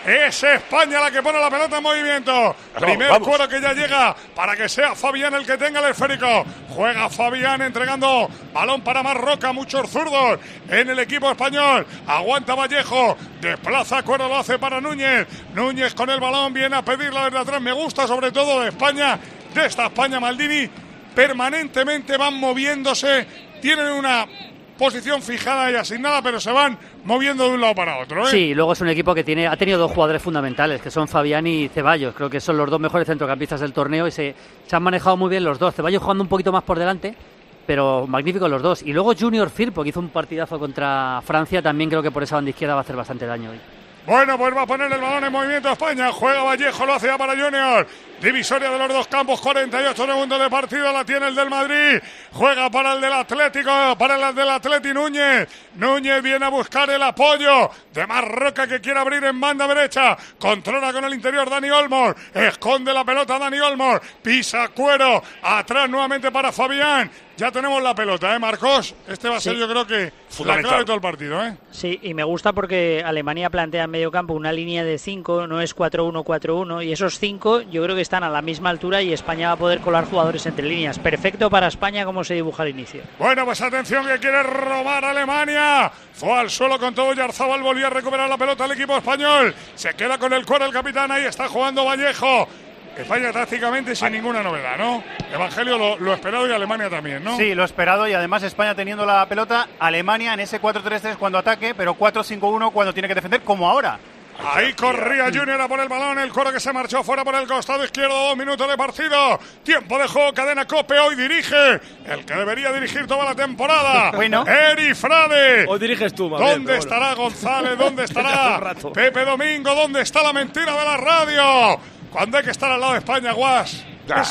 Es España la que pone la pelota en movimiento. Primer cuero que ya llega para que sea Fabián el que tenga el esférico. Juega Fabián entregando balón para Marroca. Muchos zurdos en el equipo español. Aguanta Vallejo. Desplaza Cuero, lo hace para Núñez. Núñez con el balón viene a pedirla desde atrás. Me gusta sobre todo de España, de esta España Maldini. Permanentemente van moviéndose. Tienen una posición fijada y asignada, pero se van moviendo de un lado para otro, ¿eh? Sí, luego es un equipo que ha tenido dos jugadores fundamentales, que son Fabián y Ceballos. Creo que son los dos mejores centrocampistas del torneo y se han manejado muy bien los dos. Ceballos jugando un poquito más por delante, pero magníficos los dos. Y luego Junior Firpo, que hizo un partidazo contra Francia, también creo que por esa banda izquierda va a hacer bastante daño hoy. Bueno, pues va a poner el balón en movimiento España. Juega Vallejo, lo hace ya para Junior. Divisoria de los dos campos, 48 segundos de partido, la tiene el del Madrid. Juega para el del Atlético, para el del Atleti Núñez. Núñez viene a buscar el apoyo de Marroca, que quiere abrir en banda derecha. Controla con el interior Dani Olmo. Esconde la pelota Dani Olmo. Pisa Cuero. Atrás nuevamente para Fabián. Ya tenemos la pelota, Marcos. Este va a ser, yo creo que la clave de todo el partido, Sí, y me gusta porque Alemania plantea en medio campo una línea de 5, no es 4-1-4-1, y esos 5 yo creo que están a la misma altura y España va a poder colar jugadores entre líneas. Perfecto para España como se dibuja al inicio. Bueno, pues atención, que quiere robar Alemania. Fue al suelo con todo Yarzábal, volvió a recuperar la pelota el equipo español. Se queda con el Cuero el capitán, ahí está jugando Vallejo. España tácticamente sin ninguna novedad, ¿no? Evangelio, lo esperado y Alemania también, ¿no? Sí, lo esperado, y además España teniendo la pelota, Alemania en ese 4-3-3 cuando ataque, pero 4-5-1 cuando tiene que defender, como ahora. Ahí corría Junior a por el balón, el Cuero que se marchó fuera por el costado izquierdo, 2 minutos de partido, tiempo de juego, cadena COPE, hoy dirige el que debería dirigir toda la temporada, bueno. Eri Frade. Hoy diriges tú, ¿Dónde estará González? ¿Dónde estará Pepe Domingo? ¿Dónde está la mentira de la radio? Cuando hay que estar al lado de España, Guas.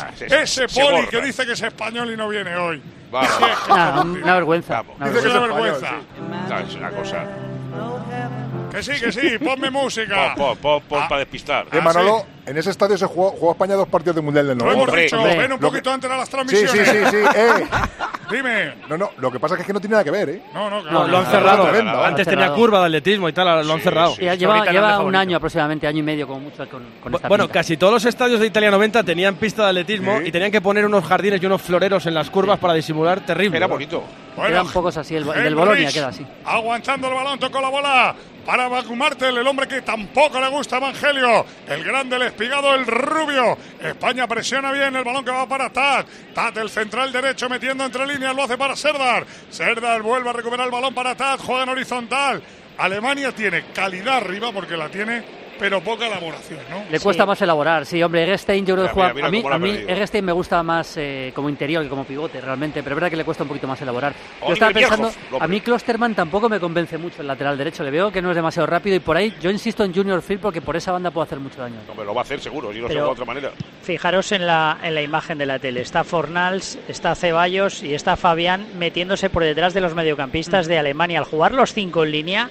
Ese Poli que dice que es español y no viene hoy. Una vergüenza. Dice que es una vergüenza. Es una cosa. Que sí, ponme música. Pon para despistar. Manolo, en ese estadio se jugó España 2 partidos de Mundial del 90. Lo hemos dicho, ven un poquito antes de las transmisiones. Sí. Dime. No, lo que pasa es que no tiene nada que ver, ¿eh? No, lo han cerrado. Antes tenía curva de atletismo y tal, lo han cerrado. Sí, lleva un año aproximadamente, año y medio como mucho con esta Bueno, pinta. casi todos los estadios de Italia 90 tenían pista de atletismo y tenían que poner unos jardines y unos floreros en las curvas para disimular, terrible. Era bonito. Bueno, quedan pocos así, el del Bolonia queda así. Aguantando el balón, tocó la bola para Bakumartel, el hombre que tampoco le gusta a Evangelio, el grande, el espigado, el rubio. España presiona bien, el balón que va para Tat, el central derecho metiendo entre líneas, lo hace para Serdar. Serdar vuelve a recuperar el balón para Tat, juega en horizontal. Alemania tiene calidad arriba porque la tiene, pero poca elaboración, ¿no? Le cuesta más elaborar, sí, hombre. Eggestein yo creo que juega... Mira a mí Eggestein me gusta más como interior que como pivote, realmente, pero es verdad que le cuesta un poquito más elaborar. Yo estaba pensando, a mí Klosterman tampoco me convence mucho el lateral derecho, le veo que no es demasiado rápido y por ahí yo insisto en Junior Firpo porque por esa banda puede hacer mucho daño. No, pero lo va a hacer seguro, y no sé de otra manera. Fijaros en la imagen de la tele, está Fornals, está Ceballos y está Fabián metiéndose por detrás de los mediocampistas de Alemania. Al jugar los 5 en línea,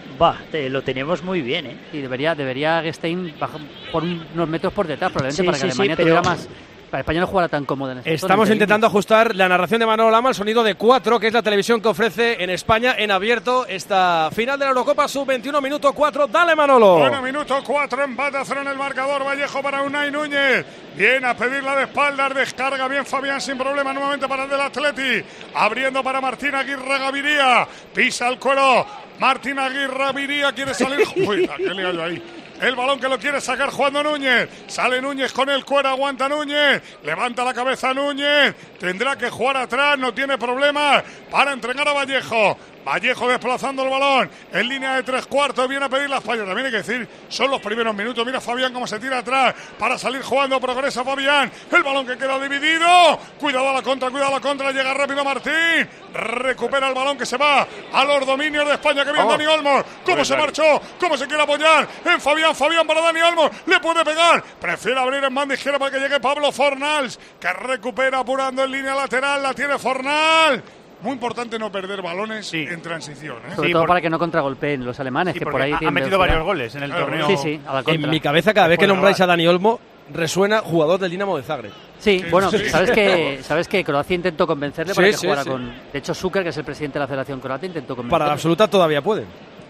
lo tenemos muy bien, ¿eh? Y debería Eggestein bajar por unos metros por detrás, probablemente, para que Alemania pero tuviera más... Para España no jugara tan cómoda en este Estamos intentando ajustar la narración de Manolo Lama al sonido de 4, que es la televisión que ofrece en España en abierto esta final de la Eurocopa Sub-21, minuto 4. Dale, Manolo. Bueno, minuto 4, empate a 0 en el marcador. Vallejo para Unai Núñez. Viene a pedirla de espaldas, descarga bien Fabián sin problema nuevamente para el del Atleti. Abriendo para Martín Aguirre Gaviria. Pisa el Cuero. Martín Aguirre Gaviria quiere salir. Uy, qué lío yo ahí. El balón que lo quiere sacar jugando Núñez. Sale Núñez con el Cuero, aguanta Núñez. Levanta la cabeza Núñez. Tendrá que jugar atrás, no tiene problemas para entregar a Vallejo. Vallejo desplazando el balón en línea de 3/4, viene a pedir la España. También hay que decir, son los primeros minutos. Mira Fabián cómo se tira atrás para salir jugando, progresa Fabián. El balón que queda dividido. Cuidado a la contra, llega rápido Martín. Recupera el balón que se va a los dominios de España, que viene Dani Olmo. Cómo se marchó, cómo se quiere apoyar en Fabián para Dani Olmo. Le puede pegar, prefiere abrir en banda izquierda para que llegue Pablo Fornals, que recupera apurando en línea lateral. La tiene Fornals. Muy importante no perder balones en transición, ¿eh? Sobre todo para que no contragolpeen los alemanes, que por ahí han metido varios goles en el torneo. Sí, a la contra. En mi cabeza, cada vez que nombráis a Dani Olmo, resuena jugador del Dinamo de Zagreb. Sí, bueno, sabes que Croacia intentó convencerle para que jugara con... De hecho, Šuker, que es el presidente de la Federación Croata, intentó convencerle. Para la absoluta todavía pueden.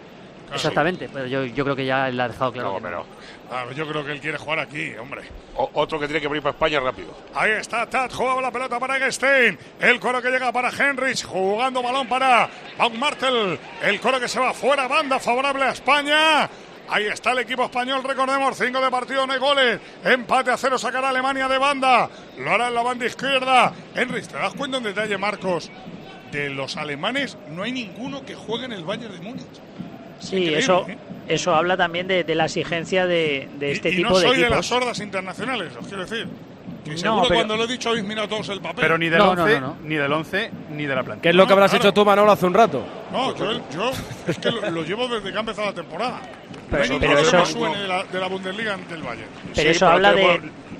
Claro. Exactamente, pero yo creo que ya él ha dejado claro. No, que pero Yo creo que él quiere jugar aquí, hombre. otro que tiene que venir para España rápido. Ahí está Tat, jugaba la pelota para Eggestein. El coro que llega para Henrich, jugando balón para Van Martel. El coro que se va fuera, banda favorable a España. Ahí está el equipo español, recordemos, 5 de partido, no hay goles. Empate a 0, sacará Alemania de banda. Lo hará en la banda izquierda. Henrich, ¿te das cuenta un detalle, Marcos? De los alemanes no hay ninguno que juegue en el Bayern de Múnich. Sí, Increíble, eso habla también de la exigencia de este y tipo no de soy equipos. de las sordas internacionales, os quiero decir. Que No, seguro pero- cuando lo he dicho habéis mirado todos el papel. Pero ni del No, 11, no. ni del 11, ni de la plantilla. ¿Qué es lo que habrás claro. hecho tú, Manolo, hace un rato? No, yo es que lo llevo desde que ha empezado la temporada. Pero No hay eso- ninguno que me suene de la Bundesliga del Bayern. Pero Sí, eso habla tenemos-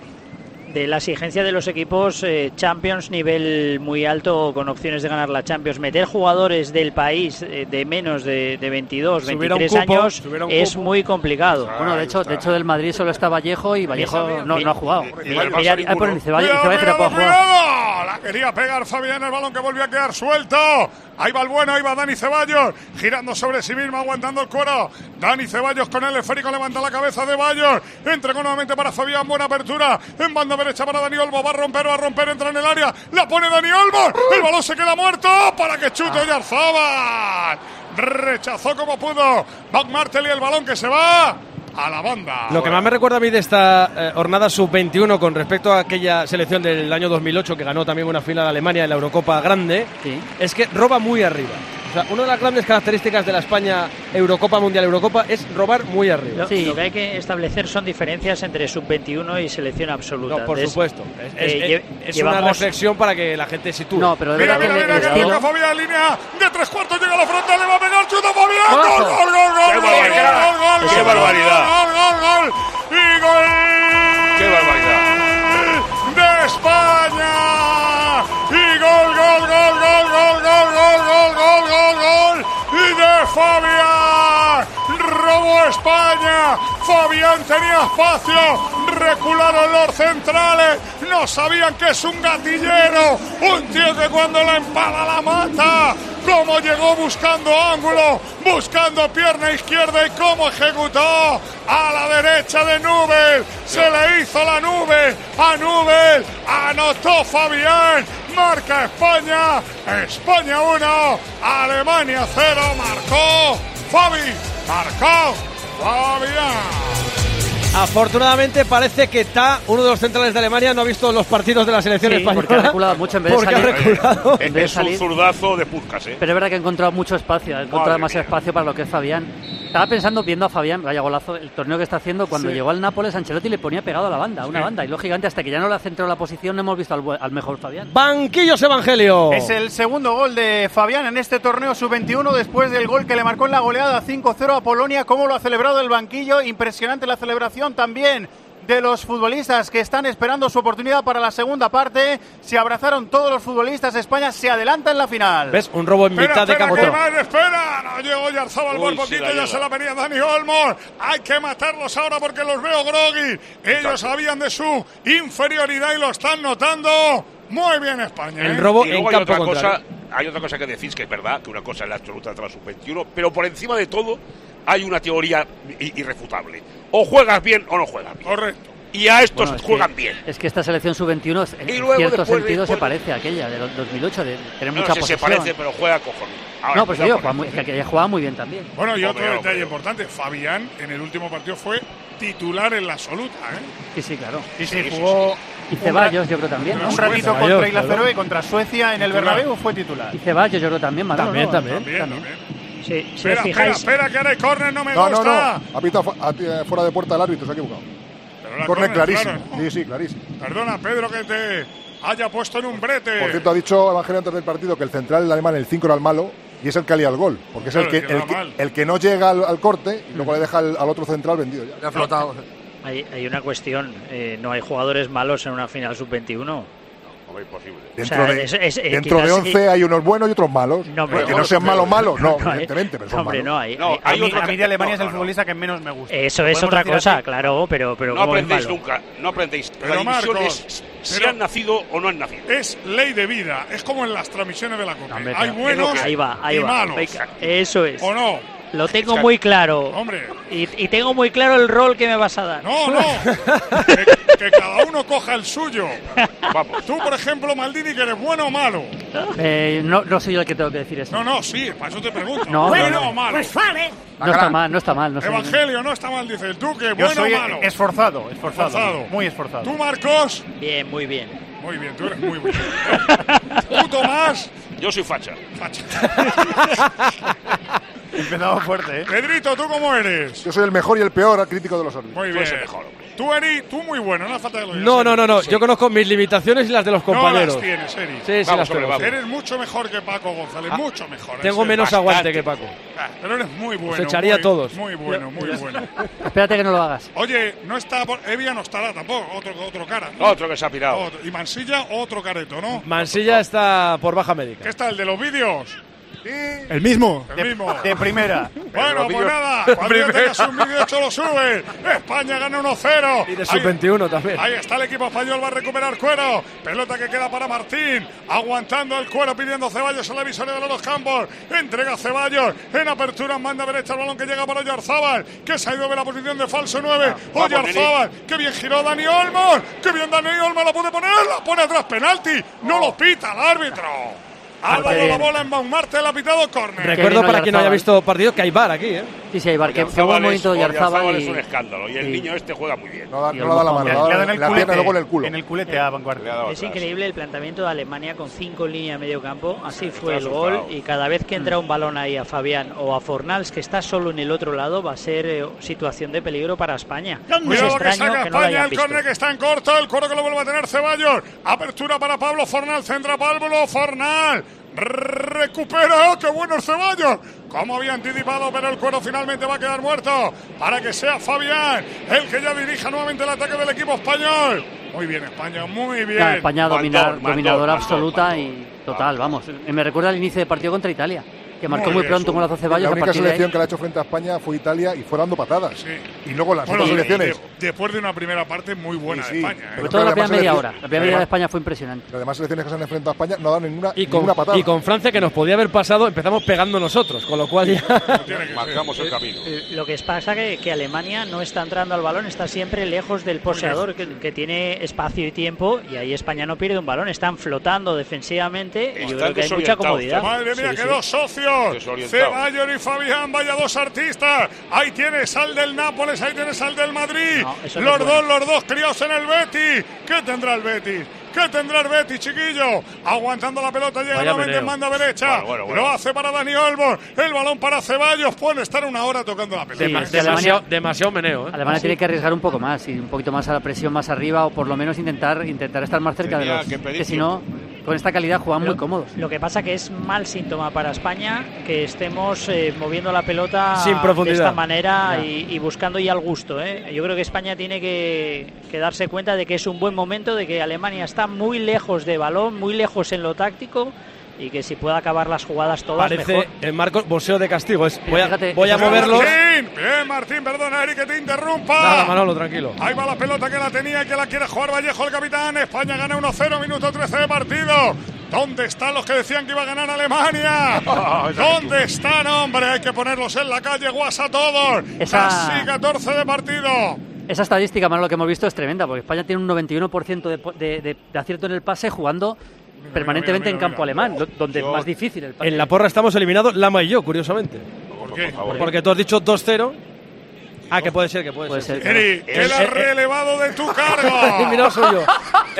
de la exigencia de los equipos Champions, nivel muy alto, con opciones de ganar la Champions. Meter jugadores del país de menos de 22, Subiera un 23 cupo, años subiera un es cupo. muy complicado. Bueno, de hecho del Madrid solo está Vallejo y Vallejo no ha jugado. Y del Barça Mira, ninguno. por Ceballos que no Cuidado, puede jugar. cuidado. La quería pegar Fabián, el balón que volvió a quedar suelto. Ahí va el bueno, ahí va Dani Ceballos, girando sobre sí mismo, aguantando el cuero. Dani Ceballos con el esférico, levanta la cabeza de Bayos. Entregó nuevamente para Fabián, buena apertura. En banda derecha para Dani Olmo, va a romper, entra en el área. La pone Dani Olmo, el balón se queda muerto para que chute Oyarzabal. Rechazó como pudo Van Martel y el balón que se va a la banda. Lo que más me recuerda a mí de esta jornada sub-21 con respecto a aquella selección del año 2008 que ganó también una final de Alemania en la Eurocopa grande, Sí. es que roba muy arriba. O sea, una de las grandes características de la España Eurocopa, Mundial Eurocopa, es robar muy arriba. Sí. Lo que hay que establecer son diferencias entre sub-21 y selección absoluta. No, por Entonces, supuesto. Es una llevamos- reflexión para que la gente sitúe. No, pero de Mira, verdad mira, que mira, el que estilo. toca Fabián, línea de 3/4, llega a la frontal, le va a pegar, chuta Fabián, gol, ¡Golazo! gol, gol, gol, ¡Qué gol, barbaridad! gol, gol, ¡Qué gol, barbaridad! gol, gol, gol, y gol ¡Qué barbaridad! de España, y gol, gol, gol, gol, gol, gol, gol, gol, gol, gol, gol, y de Fabián, robó España, Fabián tenía espacio, recularon los centrales, no sabían que es un gatillero, un tío que cuando la empala la mata, cómo llegó buscando ángulo, buscando pierna izquierda y cómo ejecutó a la derecha de Nubel, se le hizo la nube a Nubel, anotó Fabián, marca España, España 1, Alemania 0, marcó Fabián. Afortunadamente parece que uno de los centrales de Alemania, no ha visto los partidos de la selección Sí, española. porque ha reculado mucho en vez de Porque ha salir. reculado. En vez de Es un salir. zurdazo de Puskás, ¿eh? Pero es verdad que ha encontrado mucho espacio, ha encontrado Madre demasiado mía. espacio para lo que es Fabián. Estaba pensando, viendo a Fabián, vaya golazo, el torneo que está haciendo, cuando llegó al Nápoles, Ancelotti le ponía pegado a la banda, a una banda, y lógicamente hasta que ya no le ha centrado la posición no hemos visto al mejor Fabián. Banquillos Evangelio. Es el segundo gol de Fabián en este torneo sub-21 después del gol que le marcó en la goleada 5-0 a Polonia. Cómo lo ha celebrado el banquillo, impresionante la celebración también de los futbolistas que están esperando su oportunidad para la segunda parte. Se abrazaron todos los futbolistas, España se adelanta en la final. ¿Ves? Un robo en mitad de campo. que más, espera, no llegó Oyarzabal por Uy, poquito, sí la ya llega. se la venía Dani Olmo. Hay que matarlos ahora porque los veo groggy. Ellos sabían de su inferioridad y lo están notando. Muy bien España. El robo Y en luego hay campo otra contrario. cosa, hay otra cosa que decís que es verdad, que una cosa es la absoluta de la sub-21, pero por encima de todo hay una teoría irrefutable. O juegas bien o no juegas bien. Correcto. Y a estos Bueno, es juegan que- bien. Es que esta selección sub-21 en Y luego cierto después- sentido se después- parece a aquella de 2008, de tener No mucha sé si se posesión. parece, pero juega cojones. Ahora, No, pues cuidado digo, con que esto, ¿eh? aquella jugaba muy bien también. Bueno, y otro Hombre, detalle hombre. importante, Fabián en el último partido fue titular en la absoluta. Sí, sí, claro. Sí, Sí, sí, jugó Y Ceballos, yo creo también, ¿no? un ratito Ceballos, contra claro. Inglaterra y contra Suecia en el Titular. Bernabéu fue titular. Y Ceballos, yo creo también, Manolo, También, ¿no? también. También. si os Espera, fijáis, espera, que ahora hay córner, no me No, no, gusta. no. Ha pitado fuera de puerta el árbitro, se ha equivocado. Pero la Córner clarísimo. claro. Sí, sí, clarísimo. Perdona, Pedro, que te haya puesto en un brete. Por cierto, ha dicho Evangelio antes del partido que el central alemán, el 5, era el malo y es el que alía el gol. Porque es Claro, el el que que, da mal. el que no llega al corte y luego le deja al otro central vendido ya. Le ha flotado. hay una cuestión, no hay jugadores malos en una final sub-21. Hombre, imposible. Dentro, O sea, de, dentro de quizás 11 hay unos buenos y otros malos. No, que pero- no sean malos, malos, no, No, evidentemente, pero son hombre, malos. no hay. No, A hay mí, otro a mí que- de Alemania es no, el no. futbolista que menos me gusta. Eso es ¿Podemos otra decir cosa, así? claro, pero No ¿cómo es aprendéis malo? nunca, no aprendéis. Pero, Tradición Marcos, es si pero- han nacido o no han nacido. Es ley de vida. Es como en las transmisiones de la Copa. Hombre, Hay claro. buenos Ahí va, y ahí va. malos. Venga, eso es. ¿O no? Lo tengo muy claro. Hombre. Y tengo muy claro el rol que me vas a dar. No. que cada uno coja el suyo. Vamos. Tú, por ejemplo, Maldini, que eres bueno o malo. No soy yo el que tengo que decir eso. No, sí, para eso te pregunto. No, ¿Bueno o malo? Pues vale. No está mal. No sé. Evangelio, no está mal, dice el Duque. Yo ¿Bueno soy o malo? esforzado. Muy ¿Tú, esforzado. Marcos? Bien, muy bien. Muy bien, tú eres muy bueno. ¿Tú, Tomás? Yo soy facha. Empezamos fuerte, ¿eh? Pedrito, ¿tú cómo eres? Yo soy el mejor y el peor crítico de los árbitros. Muy bien. Tú, Eri, tú muy bueno, no hace falta que lo digas. No. Yo conozco mis limitaciones y las de los compañeros. No las tienes, Eri. Sí, las tengo. Eres mucho mejor que Paco González, mucho mejor. Tengo menos aguante que Paco. Pero eres muy bueno. Os echaría a todos. Muy bueno. Espérate que no lo hagas. Oye, no está, Evia no estará tampoco, otro cara, ¿no? Otro que se ha pirado. Y Mansilla, otro careto, ¿no? Mansilla está por baja médica. ¿Qué está, el de los vídeos? El mismo. De primera. Bueno, pues nada, cuando ya tengas un vídeo hecho lo sube. España gana 1-0. Y de sub-21 también. Ahí está el equipo español, va a recuperar Cuero. Pelota que queda para Martín. Aguantando el Cuero, pidiendo Ceballos en la visoria de los campos. Entrega Ceballos. En apertura, manda derecha el balón que llega para Oyarzábal, que se ha ido de la posición de falso 9. Oyarzábal, que bien giró Dani Olmo. Que bien Dani Olmo la puede poner. La pone atrás, penalti. No lo pita el árbitro. Álvaro la bola en Baumarte, el ha pitado córner. Recuerdo para quien no haya visto partido que hay VAR aquí, ¿eh? Sí, hay VAR. Que buen movimiento de Oyarzábal. Es un escándalo. Y el niño este juega muy bien. No da la mano, la pierna luego en el culo. En el culete a vanguardia. Es increíble el planteamiento de Alemania con 5 en línea de medio campo. Así fue el gol. Y cada vez que entra un balón ahí a Fabián o a Fornals, que está solo en el otro lado, va a ser situación de peligro para España. Cuidado que saca España, el córner que está en corto. El Cuero que lo vuelve a tener Ceballos. Apertura para Pablo Fornal. Centra Pablo Fornal. Recupera, qué bueno el Ceballos, como había anticipado, pero el Cuero finalmente va a quedar muerto para que sea Fabián el que ya dirija nuevamente el ataque del equipo español. Muy bien España, muy bien. Ya, España dominadora absoluta y total, vamos. Me recuerda al inicio del partido contra Italia, que marcó muy pronto un golazo Ceballos. La única selección que le ha hecho frente a España fue Italia y fue dando patadas. Sí. Y luego las otras selecciones. Después de una primera parte muy buena de España. Sobre todo la primera media hora. La primera media de España fue impresionante. Las demás selecciones que se han enfrentado a España no dan ninguna patada. Y con Francia, que nos podía haber pasado, empezamos pegando nosotros, con lo cual ya marcamos el camino. Lo que pasa que Alemania no está entrando al balón, está siempre lejos del poseedor, que tiene espacio y tiempo, y ahí España no pierde un balón, están flotando defensivamente y yo creo que hay mucha comodidad. Madre mía, que dos socios. Ceballos y Fabián, vaya dos artistas. Ahí tienes al del Nápoles, ahí tienes al del Madrid. No, los dos críos en el Betis. ¿Qué tendrá el Betis? ¿Qué tendrá el Betis, chiquillo? Aguantando la pelota, llega nuevamente en banda derecha. Bueno. Lo hace para Dani Olmo. El balón para Ceballos. Pueden estar una hora tocando la pelota. Demasiado meneo, ¿eh? Alemania tiene que arriesgar un poco más, y un poquito más a la presión más arriba, o por lo menos intentar estar más cerca de los que si no, con esta calidad juegan muy cómodos. Lo que pasa que es mal síntoma para España que estemos moviendo la pelota sin profundidad de esta manera y buscando ya el gusto, ¿eh? Yo creo que España tiene que darse cuenta de que es un buen momento, de que Alemania está muy lejos de balón, muy lejos en lo táctico, y que si puede acabar las jugadas todas parece mejor. Marcos boxeo de castigo. Voy a moverlo. Martín, perdona, Eric, que te interrumpa. Nada, Manolo, tranquilo. Ahí va la pelota que la tenía y que la quiere jugar Vallejo, el capitán. España gana 1-0, minuto 13 de partido. ¿Dónde están los que decían que iba a ganar Alemania? ¿Dónde están, hombre? Hay que ponerlos en la calle, guasa todos. Casi 14 de partido. Esa estadística, Manolo, que hemos visto es tremenda, porque España tiene un 91% de acierto en el pase, jugando permanentemente en campo alemán, donde es más difícil el pase. En la porra estamos eliminados, Lama y yo, curiosamente. ¿Por qué? Porque tú has dicho 2-0. Que puede ser. Eri, que la has relevado de tu cargo. Eliminado soy yo.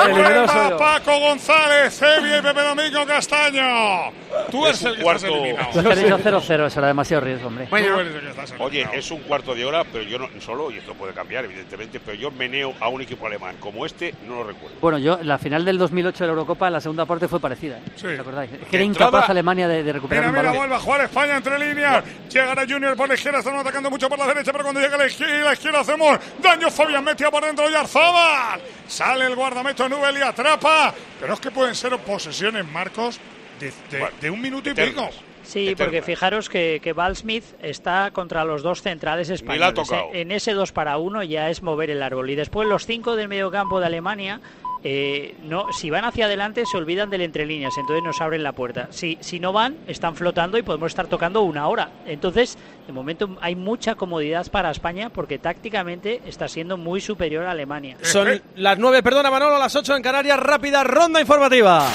Paco González, Evia y Pepe Domingo Castaño. Tú eres el que estás eliminado. Tú has dicho 0-0, eso era demasiado riesgo, hombre. Oye, es un cuarto de hora, pero yo no solo, y esto puede cambiar, evidentemente, pero yo meneo a un equipo alemán como este, no lo recuerdo. Bueno, yo, la final del 2008 de la Eurocopa, la segunda parte fue parecida, ¿eh? Sí. ¿Os acordáis? Es que era incapaz Alemania de recuperar un balón. Vuelve a jugar España entre líneas. Llegará Junior por la izquierda, están atacando mucho por la derecha, pero cuando llega a la izquierda hacemos daño. Fabián metía por dentro Oyarzábal. Sale el guardameta Nubel y atrapa. Pero es que pueden ser posesiones, Marcos, de un minuto y pico. Sí, eterna. porque fijaros que Val Smith está contra los dos centrales españoles. la ha tocado. En ese 2 para 1 ya es mover el árbol. Y después los 5 del mediocampo de Alemania, no, si van hacia adelante se olvidan del entre líneas, entonces nos abren la puerta. Si no van, están flotando y podemos estar tocando una hora. Entonces, de momento hay mucha comodidad para España porque tácticamente está siendo muy superior a Alemania. Son las 9, perdona Manolo, las 8 en Canarias. Rápida ronda informativa.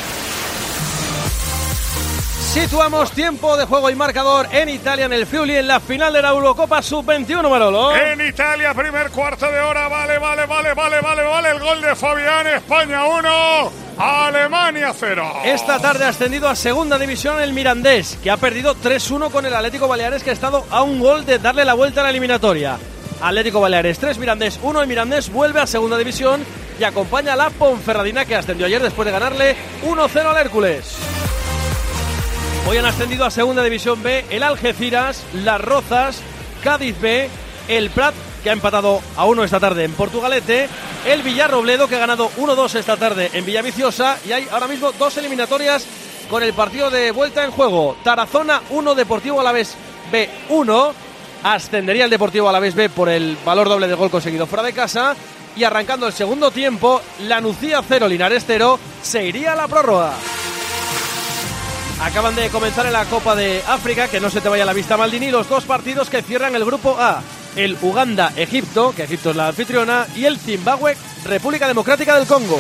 Situamos tiempo de juego y marcador en Italia, en el Friuli, en la final de la Eurocopa Sub-21, Manolo. En Italia, primer cuarto de hora, vale el gol de Fabián, España 1, Alemania 0. Esta tarde ha ascendido a segunda división el Mirandés, que ha perdido 3-1 con el Atlético Baleares, que ha estado a un gol de darle la vuelta a la eliminatoria. Atlético Baleares 3, Mirandés 1, el Mirandés vuelve a segunda división y acompaña a la Ponferradina, que ascendió ayer después de ganarle 1-0 al Hércules. Hoy han ascendido a segunda división B el Algeciras, Las Rozas, Cádiz B, el Prat, que ha empatado a 1 esta tarde en Portugalete, el Villarrobledo, que ha ganado 1-2 esta tarde en Villaviciosa, y hay ahora mismo 2 eliminatorias con el partido de vuelta en juego. Tarazona 1, Deportivo Alavés B 1, ascendería el Deportivo Alavés B por el valor doble del gol conseguido fuera de casa, y arrancando el segundo tiempo, Lanucía 0, Linares 0, se iría a la prórroga. Acaban de comenzar en la Copa de África, que no se te vaya la vista, Maldini, los 2 partidos que cierran el grupo A. El Uganda-Egipto, que Egipto es la anfitriona, y el Zimbabue-República Democrática del Congo.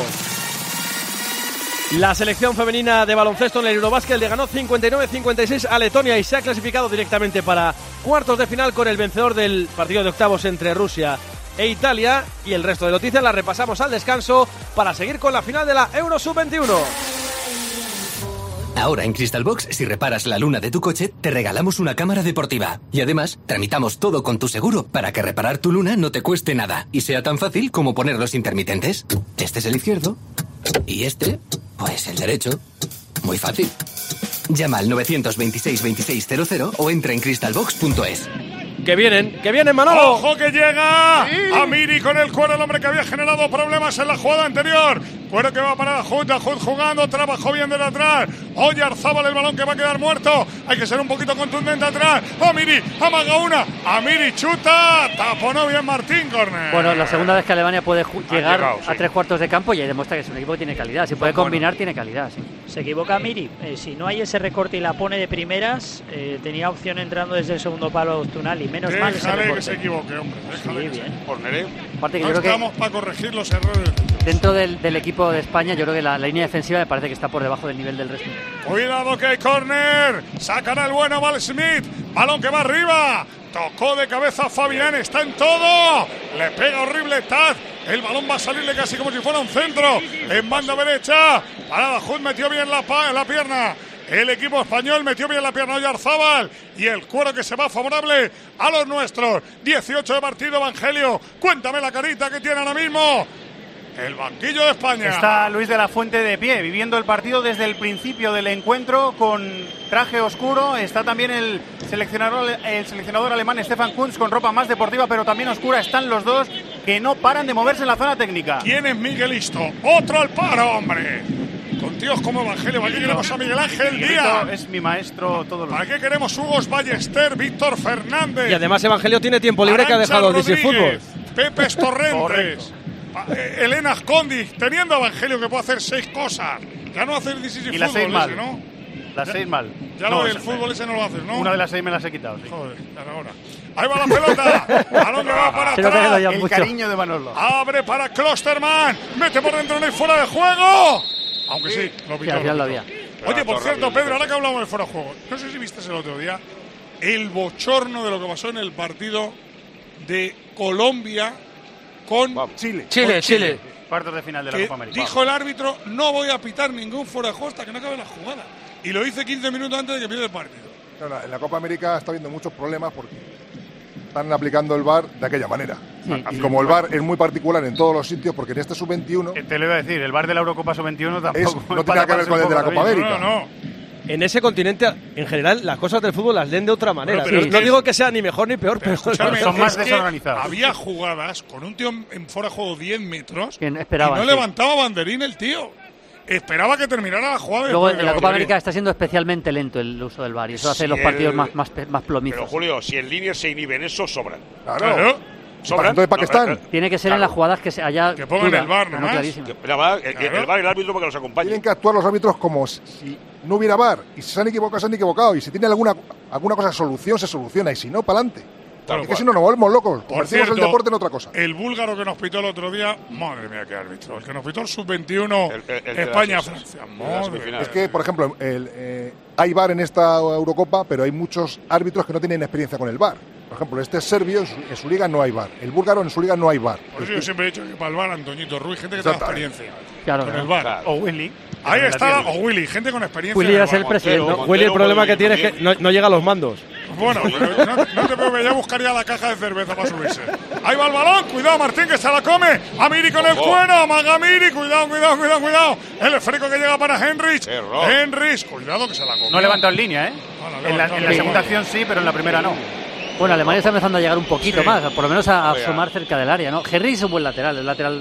La selección femenina de baloncesto en el Eurobásquet le ganó 59-56 a Letonia y se ha clasificado directamente para cuartos de final con el vencedor del partido de octavos entre Rusia e Italia. Y el resto de noticias las repasamos al descanso para seguir con la final de la Euro Sub-21. Ahora en Crystal Box, si reparas la luna de tu coche, te regalamos una cámara deportiva. Y además, tramitamos todo con tu seguro para que reparar tu luna no te cueste nada y sea tan fácil como poner los intermitentes. Este es el izquierdo y este, pues el derecho. Muy fácil. Llama al 926-2600 o entra en crystalbox.es. Que vienen, Manolo. ¡Ojo que llega! Sí. Amiri con el cuero, el hombre que había generado problemas en la jugada anterior. Cuero que va para Jud jugando, trabajó bien desde atrás. Oyarzábal, el balón que va a quedar muerto. Hay que ser un poquito contundente atrás. Amiri, amaga una. Amiri chuta. Taponó bien Martín, córner. Bueno, la segunda vez que Alemania puede llegar a 3 cuartos de campo y ahí demuestra que es un equipo que tiene calidad. Si puede combinar, tiene calidad, sí. Se equivoca Amiri. Si no hay ese recorte y la pone de primeras, tenía opción entrando desde el segundo palo Tunal y menos mal ese recorte. Que se equivoque, hombre. Déjale. Sí, bien. Aparte que no yo creo estamos para corregir los errores. Dentro del equipo de España, yo creo que la línea defensiva me parece que está por debajo del nivel del resto. Cuidado que hay córner. Sacará el bueno Val Smith. Balón que va arriba. Tocó de cabeza Fabián. Está en todo. Le pega horrible Taz. El balón va a salirle casi como si fuera un centro. En banda derecha. Parada Jud metió bien la pierna. El equipo español metió bien la pierna Oyarzábal y el cuero que se va favorable a los nuestros. 18 de partido, Evangelio. Cuéntame la carita que tiene ahora mismo el banquillo de España. Está Luis de la Fuente de pie, viviendo el partido desde el principio del encuentro con traje oscuro. Está también el seleccionador alemán Stefan Kuntz con ropa más deportiva, pero también oscura. Están los dos que no paran de moverse en la zona técnica. ¿Quién es Miguelisto? Otro al paro, hombre. Con tíos como Evangelio, ¿para qué queremos a Miguel Ángel Díaz? Es mi maestro todos los días. ¿Para qué queremos Hugos Ballester, Víctor Fernández? Y además Evangelio tiene tiempo libre que ha dejado DC Fútbol. Pepe Torrentes. Elena Ascondis, teniendo a Evangelio que puede hacer 6 cosas. Ya no hacer DC Fútbol. Y las 6 mal. Ese, ¿no? Las 6 mal. Ya no, el fútbol ese no lo haces, ¿no? Una de las 6 me las he quitado, sí. Joder, ahora. Ahí va la pelota. Balón que va para atrás. El mucho. Cariño de Manolo. Abre para Klosterman. Mete por dentro, no hay fuera de juego. Aunque sí, lo pitó. Al final lo había. Oye, por cierto, Pedro, ahora que hablamos del fuera de juego, no sé si viste el otro día el bochorno de lo que pasó en el partido de Colombia con Chile. Cuartos de final de la Copa América. Dijo el árbitro, no voy a pitar ningún fuera de juego hasta que no acabe la jugada. Y lo hice 15 minutos antes de que pierda el partido. Claro, en la Copa América está habiendo muchos problemas porque están aplicando el VAR de aquella manera. Sí, y como el VAR es muy particular en todos los sitios, porque en este Sub-21... Te lo iba a decir, el VAR de la Eurocopa Sub-21 tampoco... no tiene nada que ver con el de la Copa América. No. En ese continente, en general, las cosas del fútbol las leen de otra manera. Pero no digo que sea ni mejor ni peor, pero son más desorganizadas. Había jugadas con un tío en fuera de juego 10 metros que y no levantaba banderín el tío. esperaba que terminara la jugada. Luego después en de la Copa Valladolid. América está siendo especialmente lento el uso del VAR y eso hace Si los partidos el- más plomizos. Pero Julio, si en línea se inhiben eso, sobran. Claro. ¿Sobran? Entonces, ¿para qué están? Tiene que ser en las jugadas que se haya Que pongan duda, el VAR pero no nomás. clarísima. El VAR y el árbitro para que los acompañe. Tienen que actuar los árbitros como si no hubiera VAR. Y si se han equivocado, se han equivocado. Y si tiene alguna cosa solución, se soluciona. Y si no, para adelante. Claro, Es que si no, nos volvemos locos. Por Convertimos el cierto, deporte en otra cosa. el búlgaro que nos pitó el otro día, madre mía, qué árbitro. El que nos pitó el sub-21, El de las España-Francia. semis, Madre las semifinales. mía. Es que, por ejemplo, hay VAR en esta Eurocopa, pero hay muchos árbitros que no tienen experiencia con el VAR. Por ejemplo, este es serbio, en su liga no hay VAR. El búlgaro en su liga no hay VAR. Por eso yo siempre he dicho que para el VAR, Antoñito Ruiz, gente que tenga Exactamente. experiencia Claro, con claro. el VAR. Claro. O Willy. Ahí que está, la tiene. o Willy, gente con experiencia. Willy en es el VAR. presidente. Montero, Willy, el problema que tiene es que Montero. no llega a los mandos. Bueno, pero no te preocupes, ya buscaría la caja de cerveza para subirse. Ahí va el balón, cuidado Martín que se la come. Amiri con el Ojo. cuero, amaga Amiri, cuidado. El esférico que llega para Henrich. Error. Henrich, cuidado que se la come. No levantó en línea, ¿eh? Vale, En la levantó. segunda acción sí, pero en la primera no. Bueno, Alemania está empezando a llegar un poquito Sí. más, por lo menos a Vea. asomar cerca del área, ¿no? Henry es un buen lateral,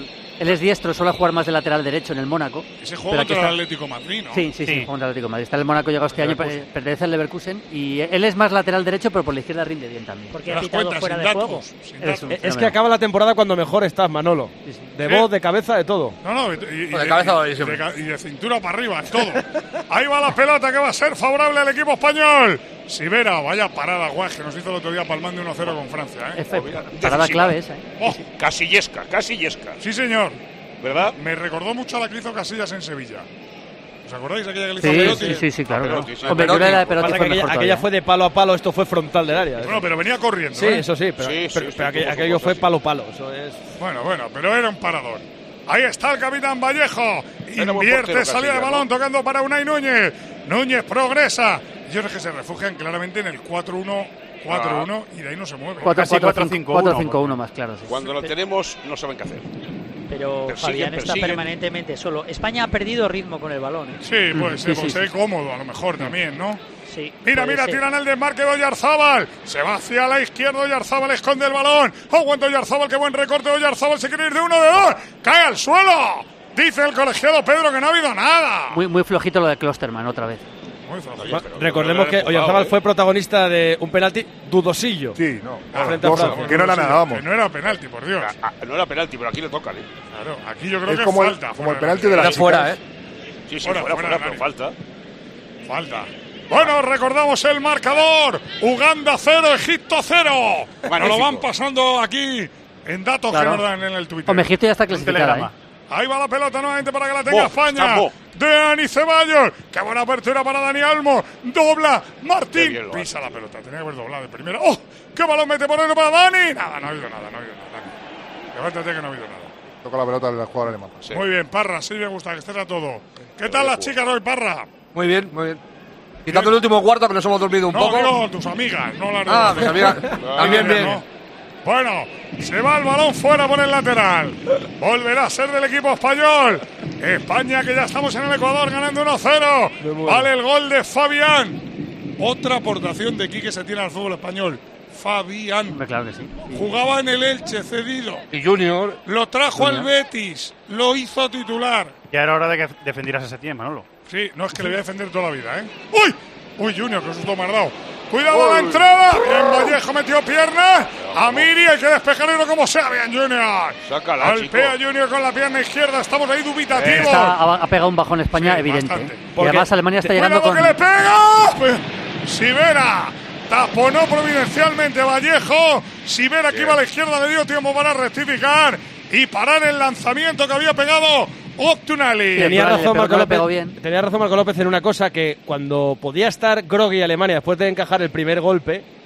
él es diestro, suele jugar más de lateral derecho en el Mónaco. Ese pero juego aquí contra el está- Atlético de Madrid, ¿no? Sí, juega contra el Atlético de Madrid. Está en el Mónaco, llegó este año, pertenece al Leverkusen y él es más lateral derecho, pero por la izquierda rinde bien también. Porque ¿Te ha das pitado cuenta? fuera Sin de datos, juego. sin Es datos. un- Es que acaba la temporada cuando mejor estás, Manolo. Sí, sí. De voz, de cabeza, de todo. No, y De cabeza voy siempre. y de cintura para arriba, todo. Ahí va la pelota que va a ser favorable al equipo español. Sivera, vaya parada guay que nos hizo el otro día palmando 1-0 con Francia, ¿eh? Parada clave esa, ¿eh? Oh, Casillesca. sí, señor. ¿Verdad? Me recordó mucho a la que hizo Casillas en Sevilla. ¿Os acordáis aquella que le hizo Sí, Perotti? sí, claro. Perotti, claro. sí. Hombre, yo creo que la de Perotti Pasa fue que mejor aquella todavía. fue de palo a palo, esto fue frontal del área. Bueno, pero venía corriendo, Sí, ¿eh? eso sí, pero, Sí, pero- sí, pero sí, aquello fue sí. palo a palo. Eso es. Bueno, pero era un parador. Ahí está el capitán Vallejo. Era buen Invierte portero salida de Casillas, balón ¿no? tocando para Unai Núñez. Núñez progresa. Ellos es que se refugian claramente en el 4-1-4-1 y de ahí no se mueven. 4-5-1 más, claro. Sí. Cuando lo tenemos, no saben qué hacer. Pero Persiguen, Fabián está persiguen. permanentemente solo. España ha perdido ritmo con el balón, ¿eh? Sí, puede ser, Sí, porque sí, se ve sí. cómodo a lo mejor también, ¿no? Sí. Mira, puede ser. tiran el desmarque de Oyarzábal. Se va hacia la izquierda, Oyarzábal esconde el balón. Aguanta Oyarzábal, qué buen recorte. Oyarzábal se quiere ir de 1 de 2. Cae al suelo. Dice el colegiado Pedro que no ha habido nada. Muy flojito lo de Klosterman otra vez. Muy flojito. Oye, pero Recordemos no que lo han empujado, Oyarzábal ¿eh? fue protagonistas de un penalti dudosillo. Sí, no. Frente a Dos, Francia. que no era nada, vamos. Que no era penalti, por Dios. No era penalti, pero aquí le tocan, ¿eh? Claro, aquí yo creo Es que como falta. como el fuera penalti de Está las fuera, chicas. Sí, Fuera, fuera, fuera, pero Nani. falta. Falta. Bueno, recordamos el marcador. Uganda 0, Egipto 0. Nos lo Magnífico. van pasando aquí en datos Claro. que nos dan en el Twitter. Hombre, Egipto ya está clasificada, telegrama. ¿eh? Ahí va la pelota nuevamente para que la tenga Bo, España. está Bo. Dani Ceballos. Qué buena apertura para Dani Olmo. Dobla Qué Martín. bien lo hace. Pisa la pelota. Tenía que haber doblado de primera. ¡Oh! ¡Qué balón mete por dentro para Dani! Nada, no ha habido nada, Dani. Levántate que no ha habido nada. Toca la pelota del jugador alemán. Sí. Muy bien, Parra. Sí me gusta que estés a todo. ¿Qué tal las chicas hoy, Parra? Muy bien, muy bien. Quitando el último cuarto que nos hemos dormido un No, poco. digo tus amigas, no las de Ah, los- mis amigas. También bien. ¿no? Bueno, se va el balón fuera por el lateral. Volverá a ser del equipo español. España, que ya estamos en el Ecuador ganando 1-0. Vale el gol de Fabián. Otra aportación de Quique se tiene al fútbol español. Fabián. Hombre, claro que sí. Jugaba en el Elche, cedido. Y Junior. Lo trajo al Betis. Lo hizo titular. Ya era hora de que defendieras ese tiempo, Manolo. Sí, no es que le voy a defender toda la vida, ¿eh? ¡Uy! ¡Uy, Junior, qué susto me has dado! ¡Cuidado la entrada! Bien, Vallejo metió pierna. Amiri, hay que despejarlo como sea. Bien, Junior. Sácala, Golpea chico. Junior con la pierna izquierda. Estamos ahí dubitativos. Ha pegado un bajón España Sí, evidente. bastante. Y además Alemania está llegando ¡Cuidado con... que le pega! Sivera. Taponó providencialmente Vallejo. Sivera que iba a la izquierda le dio tiempo para rectificar y parar el lanzamiento que había pegado Octunali. Tenía Pero razón, no Marco le López, pegó bien. tenía razón Marco López en una cosa, que cuando podía estar groggy Alemania después de encajar el primer gol,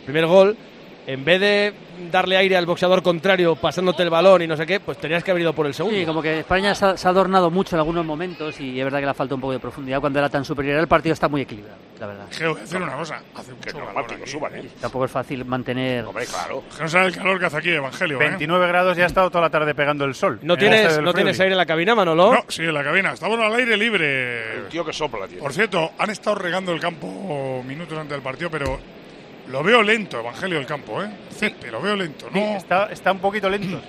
en vez de darle aire al boxeador contrario pasándote el balón y no sé qué, pues tenías que haber ido por el segundo. Sí, como que España se ha adornado mucho en algunos momentos y es verdad que le falta un poco de profundidad. Cuando era tan superior el partido está muy equilibrado, la verdad. Que voy a decir una cosa. Hace Que mucho es calor normal que aquí. lo suban, ¿eh? Tampoco es fácil mantener... Hombre, claro. Que no sabe el calor que hace aquí, Evangelio. 29 grados y ha estado toda la tarde pegando el sol. ¿No En el estadio del tienes Friuli. aire en la cabina, Manolo? No, sí, en la cabina. Estamos al aire libre. El tío que sopla tiene. Por cierto, han estado regando el campo minutos antes del partido, pero lo veo lento, Evangelio, el campo, ¿eh? Césped, lo veo lento. Sí, No, está un poquito lento, sí.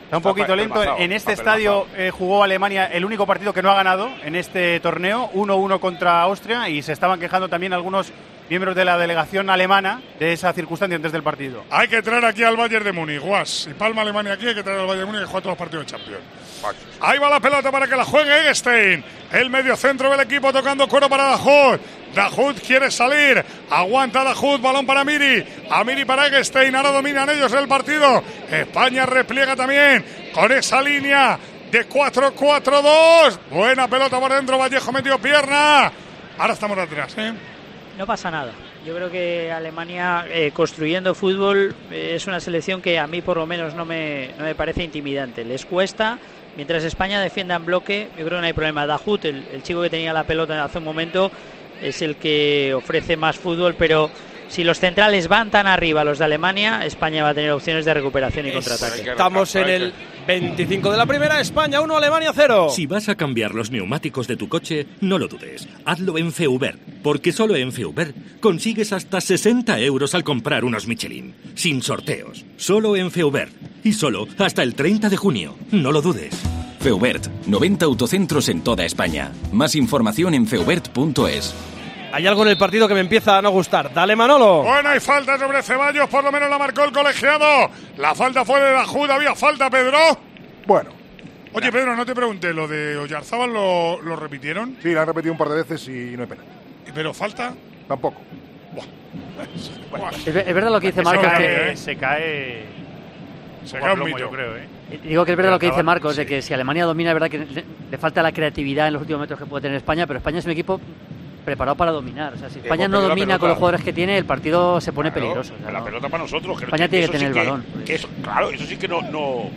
Está un poquito lento. En este estadio jugó Alemania el único partido que no ha ganado en este torneo, 1-1 contra Austria, y se estaban quejando también algunos miembros de la delegación alemana de esa circunstancia antes del partido. Hay que traer aquí al Bayern de Múnich, Guas. Si palma Alemania aquí, hay que traer al Bayern de Múnich que juega todos los partidos de Champions. Ahí va la pelota para que la juegue Eggestein. El medio centro del equipo tocando cuero para Dahoud. Dahoud quiere salir. Aguanta Dahoud, balón para Amiri. Amiri para Eggestein. Ahora dominan ellos el partido. España repliega también con esa línea de 4-4-2. Buena pelota por dentro. Vallejo metió pierna. Ahora estamos atrás, No pasa nada. Yo creo que Alemania construyendo fútbol es una selección que a mí por lo menos no me parece intimidante. Les cuesta, mientras España defienda en bloque, yo creo que no hay problema. Dahoud, el chico que tenía la pelota hace un momento, es el que ofrece más fútbol, pero si los centrales van tan arriba, los de Alemania, España va a tener opciones de recuperación y contraataque. Estamos en el 25 de la primera, España 1, Alemania 0. Si vas a cambiar los neumáticos de tu coche, no lo dudes. Hazlo en Feubert, porque solo en Feubert consigues hasta 60 euros al comprar unos Michelin. Sin sorteos. Solo en Feubert. Y solo hasta el 30 de junio. No lo dudes. Feubert, 90 autocentros en toda España. Más información en feubert.es. Hay algo en el partido que me empieza a no gustar. Dale, Manolo. Bueno, hay falta sobre Ceballos, por lo menos la marcó el colegiado. La falta fue de Dahoud, había falta, Pedro. Bueno. Oye, Pedro, no te pregunté, ¿lo de Oyarzábal lo repitieron? Sí, lo han repetido un par de veces y no hay pena. ¿Pero falta? Tampoco. Es verdad lo que dice Marcos, que se cae un mito, yo creo. Digo que es verdad lo que dice Marcos, de que si Alemania domina, es verdad que le falta la creatividad en los últimos metros que puede tener España, pero España es un equipo preparado para dominar. O sea, si España no domina con los jugadores que tiene, el partido se pone peligroso. O sea, la pelota para nosotros. Que España tiene que tener el balón. Claro, eso sí que no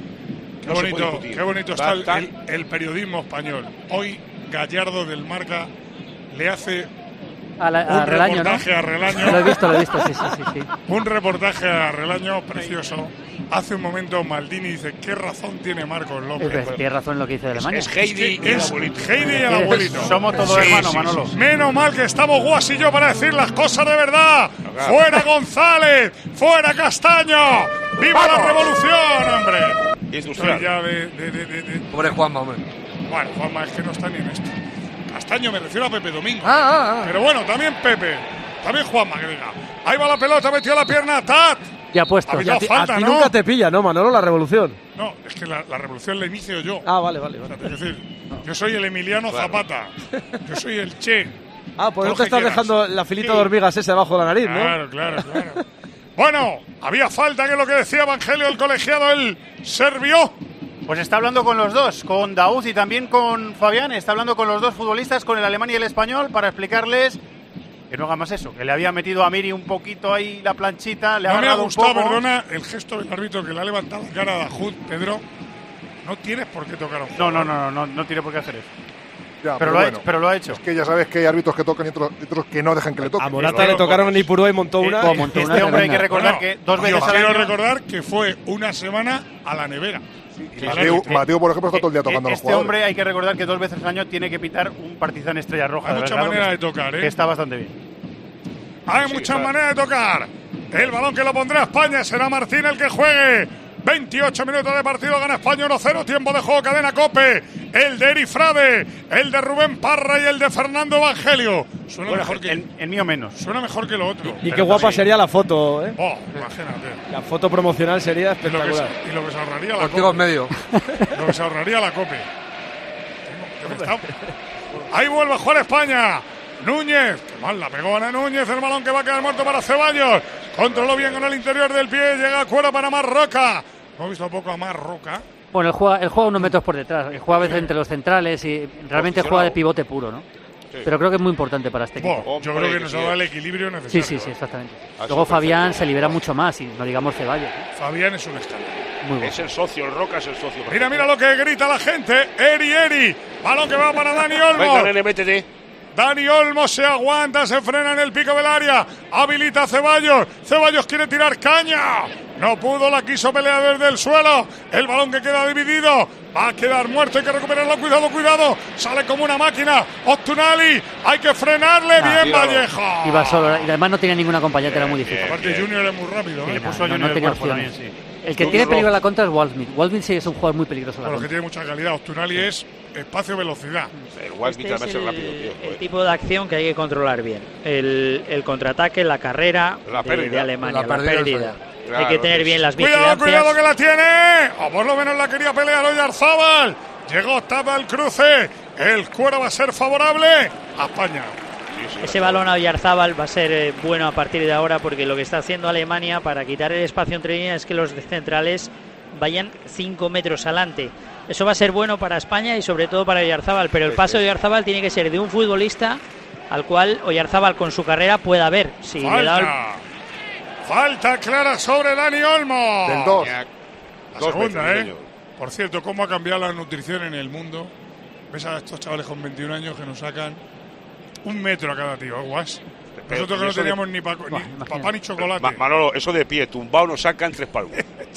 Qué bonito está el periodismo español. Hoy Gallardo del Marca le hace un reportaje, ¿no? a Relaño. Lo he visto, sí. Un reportaje a Relaño precioso. Hace un momento Maldini dice, ¿qué razón tiene Marcos López? Tiene razón lo que dice de Alemania. Es Heidi y el abuelito. Heidi y el abuelito. Somos todos hermanos, Manolo. Menos mal que estamos Guas y yo para decir las cosas de verdad. ¡Fuera González! ¡Fuera Castaño! ¡Viva la revolución, hombre! Estoy ya Pobre Juanma, hombre. Bueno, Juanma es que no está ni en esto. Castaño, me refiero a Pepe Domingo. Ah. Pero bueno, también Pepe. También Juanma, que diga. Ahí va la pelota, metió la pierna, ¡tat! Ya puesto. A ti nunca te pilla, ¿no, Manolo, la revolución? No, es que la revolución la inicio yo. Ah, vale. O sea, es decir, yo soy el Emiliano Zapata. Yo soy el Che. Ah, pues no te estás dejando la filita de hormigas ese debajo de la nariz, ¿no? Claro. Bueno, había falta, que es lo que decía Evangelio, el colegiado, el serbio. Pues está hablando con los dos, con Dahoud y también con Fabián. Está hablando con los dos futbolistas, con el alemán y el español, para explicarles que no haga más eso, que le había metido a Miri un poquito ahí la planchita, le ha agarrado un poco. No me ha gustado, perdona, el gesto del árbitro que le ha levantado la cara a Dahoud, Pedro. No tienes por qué tocar a un jugador. No tiene por qué hacer eso. Ya, pero lo ha hecho. Es que ya sabes que hay árbitros que tocan y otros que no dejan que le toquen. A Morata le tocaron en Ipurúa y montó una. Este hombre hay que recordar que dos veces al año. Quiero recordar que fue una semana a la nevera. Mateo, por ejemplo, está todo el día tocando a los jugadores. Este hombre hay que recordar que 2 veces al año tiene que pitar un Partizan Estrella Roja. Hay muchas maneras de tocar, que está bastante bien. Hay muchas maneras de tocar. El balón que lo pondrá España será Martín el que juegue. 28 minutos de partido, gana España 1-0, tiempo de juego, cadena COPE, el de Eri Frade, el de Rubén Parra y el de Fernando Evangelio. Suena mejor que el mío menos. Suena mejor que lo otro. Y qué guapa sería la foto, ¿eh? Imagínate. La foto promocional sería espectacular. Y lo que se ahorraría la COPE. Medio. Lo que se ahorraría la COPE. Ahí vuelve a jugar España. Núñez, que mal la pegó Ana Núñez, el balón que va a quedar muerto para Ceballos. Controló bien con el interior del pie, llega a cuero para Marroca. Hemos visto poco a Marroca. Bueno, él juega unos metros por detrás, juega a veces entre los centrales y realmente juega de pivote puro, ¿no? Sí. Pero creo que es muy importante para este equipo. Yo creo que nos da el equilibrio necesario. Sí, exactamente. Luego Fabián se libera mucho más y no digamos Ceballos. Fabián es un escándalo. Muy bueno. Es el socio, el Roca es el socio. Mira lo que grita la gente. Eri. Balón que va para Dani Olmo. Venga, nene, métete. Dani Olmo se aguanta, se frena en el pico del área. Habilita a Ceballos. Ceballos quiere tirar caña. No pudo, la quiso pelear desde el suelo. El balón que queda dividido. Va a quedar muerto, hay que recuperarlo. Cuidado. Sale como una máquina. Ottunali, hay que frenarle. Bien, Vallejo. Iba solo, y además no tenía ninguna compañera, era muy difícil. Aparte, Junior es muy rápido. Le puso a Junior no tenía opciones. El que tiene peligro a la contra es Waldschmidt. Waldschmidt sí es un jugador muy peligroso. Pero que tiene mucha calidad. Ostunali es espacio-velocidad. El Waldschmidt además es rápido, tío. El tipo de acción que hay que controlar bien. El contraataque, la carrera de Alemania, la pérdida. Hay que tener bien las vigilancias. Cuidado que la tiene. O por lo menos la quería pelear Oyarzábal. Llegó, tapa el cruce. El cuero va a ser favorable a España. Ese balón a Oyarzábal va a ser bueno a partir de ahora, porque lo que está haciendo Alemania para quitar el espacio entre líneas es que los centrales vayan 5 metros adelante. Eso va a ser bueno para España y sobre todo para Oyarzábal, pero el pase de Oyarzábal tiene que ser de un futbolista al cual Oyarzábal con su carrera pueda ver. Si le da Falta clara sobre Dani Olmo. Del 2. La segunda, Por cierto, ¿cómo ha cambiado la nutrición en el mundo? Ves a estos chavales con 21 años que nos sacan 1 metro a cada tío, guas. Nosotros que no teníamos ni papá ni chocolate. Manolo, eso de pie, tumbado nos sacan 3 palos.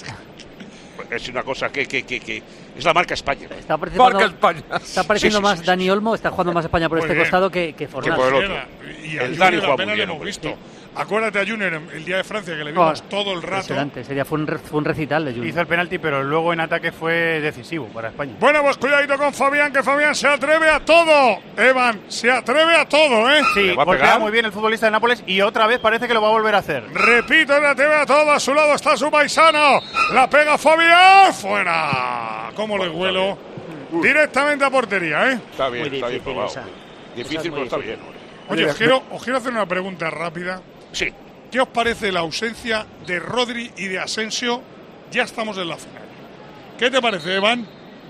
Es una cosa que es la marca España. Está pareciendo más Dani Olmo, está jugando más España por este costado que Fornals. Que por el otro. Y el Dani juega muy bien, hemos visto. Acuérdate a Junior el día de Francia que le vimos todo el rato. Ese día fue un recital de Junior. Hizo el penalti, pero luego en ataque fue decisivo para España. Bueno, pues cuidadito con Fabián, que Fabián se atreve a todo. Evan, se atreve a todo, ¿eh? Sí, golpea muy bien el futbolista de Nápoles y otra vez parece que lo va a volver a hacer. Repito, se atreve a todo. A su lado está su paisano. La pega Fabián. ¡Fuera! ¿Cómo le huelo? Directamente a portería, ¿eh? Está bien, está bien probado. Difícil, pero está bien. Oye, os quiero hacer una pregunta rápida. Sí. ¿Qué os parece la ausencia de Rodri y de Asensio? Ya estamos en la final. ¿Qué te parece, Evan?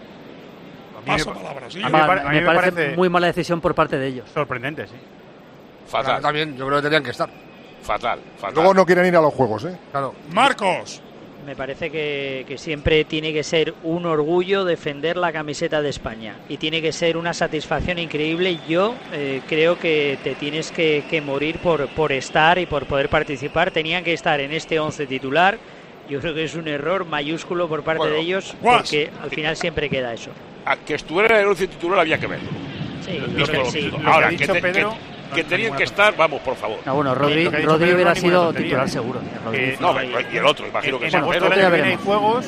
Paso palabras, ¿sí? A mí me parece muy mala decisión por parte de ellos. Sorprendente, sí. Fatal. También, yo creo que tenían que estar. Fatal. Luego no quieren ir a los juegos, ¿eh? Claro. Marcos. Me parece que siempre tiene que ser un orgullo defender la camiseta de España y tiene que ser una satisfacción increíble. Yo creo que te tienes que morir por estar y por poder participar. Tenían que estar en este 11 titular. Yo creo que es un error mayúsculo por parte de ellos, porque al final siempre queda eso. A que estuviera en el 11 titular había que verlo. Sí, Ahora, que tenían que estar, vamos, por favor. No, bueno, Rodri hubiera sido titular seguro. Y el otro, imagino que se ha puesto en juegos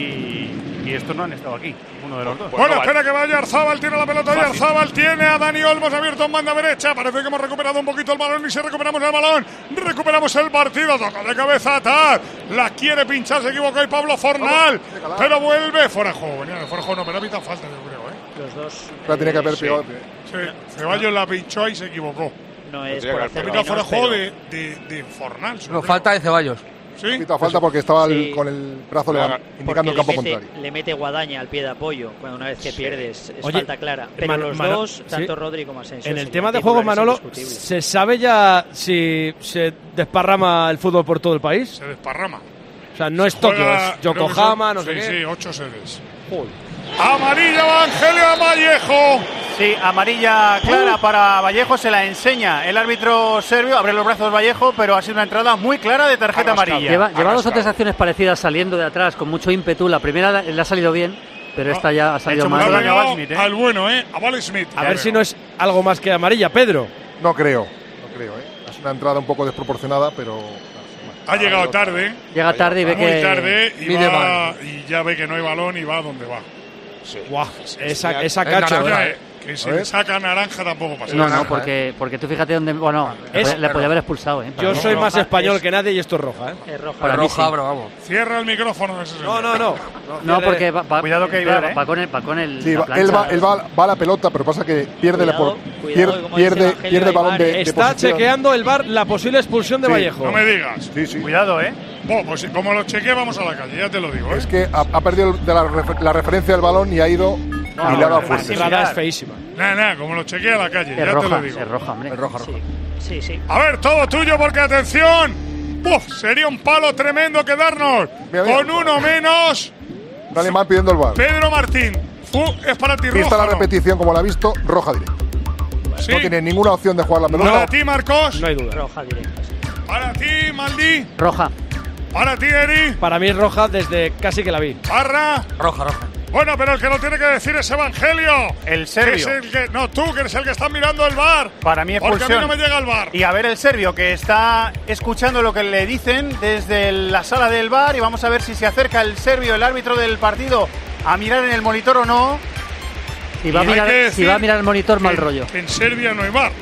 y estos no han estado aquí, uno de los dos. Bueno, espera que vaya Oyarzábal, tiene la pelota Oyarzábal, tiene a Dani Olmos abierto en banda derecha. Parece que hemos recuperado un poquito el balón y si recuperamos el balón, recuperamos el partido. Toca de cabeza Tar, la quiere pinchar, se equivocó y Pablo Fornal, pero vuelve fuera de juego. Venía de fuera de juego, no, pero ha pitado falta, yo creo, ¿eh? Los dos. La tiene que haber pegado. Sí, Ceballos la pinchó y se equivocó. No es por hacer menos, fuera de juego de Fornal. No, falta de Ceballos. Sí. Quita falta porque estaba con el brazo indicando el campo contrario. Le mete guadaña al pie de apoyo una vez que pierdes. Es Oye, falta clara. Pero los dos, tanto Rodri como Asensio. En el tema de juegos, Manolo, ¿se sabe ya si se desparrama el fútbol por todo el país? Se desparrama. O sea, no es Tokio, es Yokohama, no sé qué. Sí, 8 sedes. Amarilla Evangelio Vallejo. Sí, amarilla clara para Vallejo, se la enseña el árbitro serbio, abre los brazos Vallejo, pero ha sido una entrada muy clara de tarjeta amarilla. Lleva 2 o 3 acciones parecidas saliendo de atrás con mucho ímpetu. La primera le ha salido bien, pero esta ya ha salido mal. Al bueno, a Val Smith. A ver si no es algo más que amarilla, Pedro. No creo, Es una entrada un poco desproporcionada, pero... Ha llegado tarde. Llega tarde y ve muy tarde y ya ve que no hay balón y va a donde va. Sí. Guau, esa cacho. Que si le saca naranja tampoco pasa nada. No, porque tú fíjate dónde... Bueno, le podía haber expulsado. Yo soy más español que nadie y esto es roja. Es roja. Para mí sí. Pero vamos. Cierra el micrófono. No, porque cuidado que va con el... Sí, él va a la pelota, pero pasa que pierde el balón de Está posición. chequeando el VAR la posible expulsión de Vallejo. No me digas. Sí. Cuidado, Bueno, pues como lo chequee vamos a la calle, ya te lo digo. Es que ha perdido la referencia del balón y ha ido y le ha dado fuerte. La es feísima. Nada, como lo chequee a la calle, ya roja, te lo digo. Es roja, hombre. Es roja. Sí. A ver, todo tuyo porque atención. Sería un palo tremendo quedarnos con uno menos. Un alemán pidiendo el VAR. Pedro Martín. Es para ti, Aquí roja. está la repetición, como la ha visto, roja directa. Sí. No tiene ninguna opción de jugar la pelota. Para ti, Marcos. No hay duda. Roja directa. Para ti, Maldi. Roja. Para ti, Eri. Para mí es roja desde casi que la vi. Parra. Roja. Bueno, pero el que lo tiene que decir es Evangelio. El serbio. No, tú, que eres el que está mirando el VAR. Para mí expulsión. Porque a mí no me llega el VAR. Y a ver el serbio, que está escuchando lo que le dicen desde la sala del VAR. Y vamos a ver si se acerca el serbio, el árbitro del partido, a mirar en el monitor o no. Si va a mirar el monitor, mal rollo. En Serbia no hay VAR.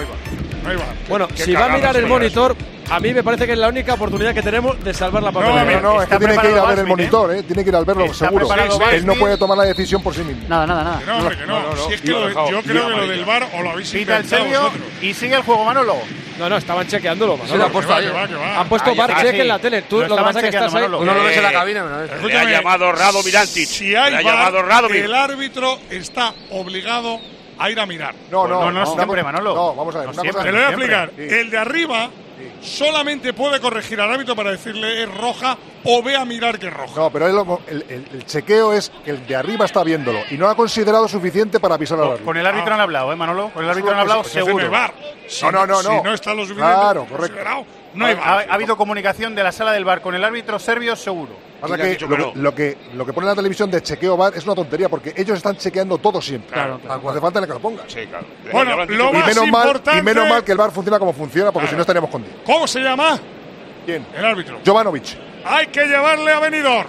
No hay VAR. Bueno, si va a mirar el monitor, a mí me parece que es la única oportunidad que tenemos de salvar la papelera. No, es que tiene que ir a ver el monitor, tiene que ir al verlo, seguro. Él no puede tomar la decisión por sí mismo. Nada. No, hombre, que no. Si es que yo creo que lo del VAR o lo habéis inventado vosotros. Y sigue el juego, Manolo. No, estaban chequeándolo. Sí, lo han puesto ahí. Han puesto VAR check en la tele. Tú lo que pasa es que estás ahí. Uno lo ves en la cabina. Le ha llamado Rado Mirantic. Si hay VAR, el árbitro está obligado a ir a mirar. No, siempre, Manolo. No, vamos a ver. Te lo voy a explicar. El de arriba solamente puede corregir al árbitro para decirle es roja o ve a mirar que es roja. No, pero el chequeo es que el de arriba está viéndolo y no ha considerado suficiente para avisar al árbitro. Con el árbitro han hablado, Manolo. Con el árbitro han hablado seguro. No hay VAR. Si no está lo suficiente considerado, no hay VAR. Ha habido comunicación de la sala del VAR con el árbitro serbio seguro. Pasa que lo que pone en la televisión de chequeo VAR es una tontería porque ellos están chequeando todo siempre. Claro. Hace falta que lo pongan. Sí, claro. Bueno, lo más importante... Y menos mal que el VAR funciona como funciona, porque si no estaríamos con Dios. ¿Cómo se llama? ¿Quién? El árbitro. Jovanovic. Hay que llevarle a Benidorm.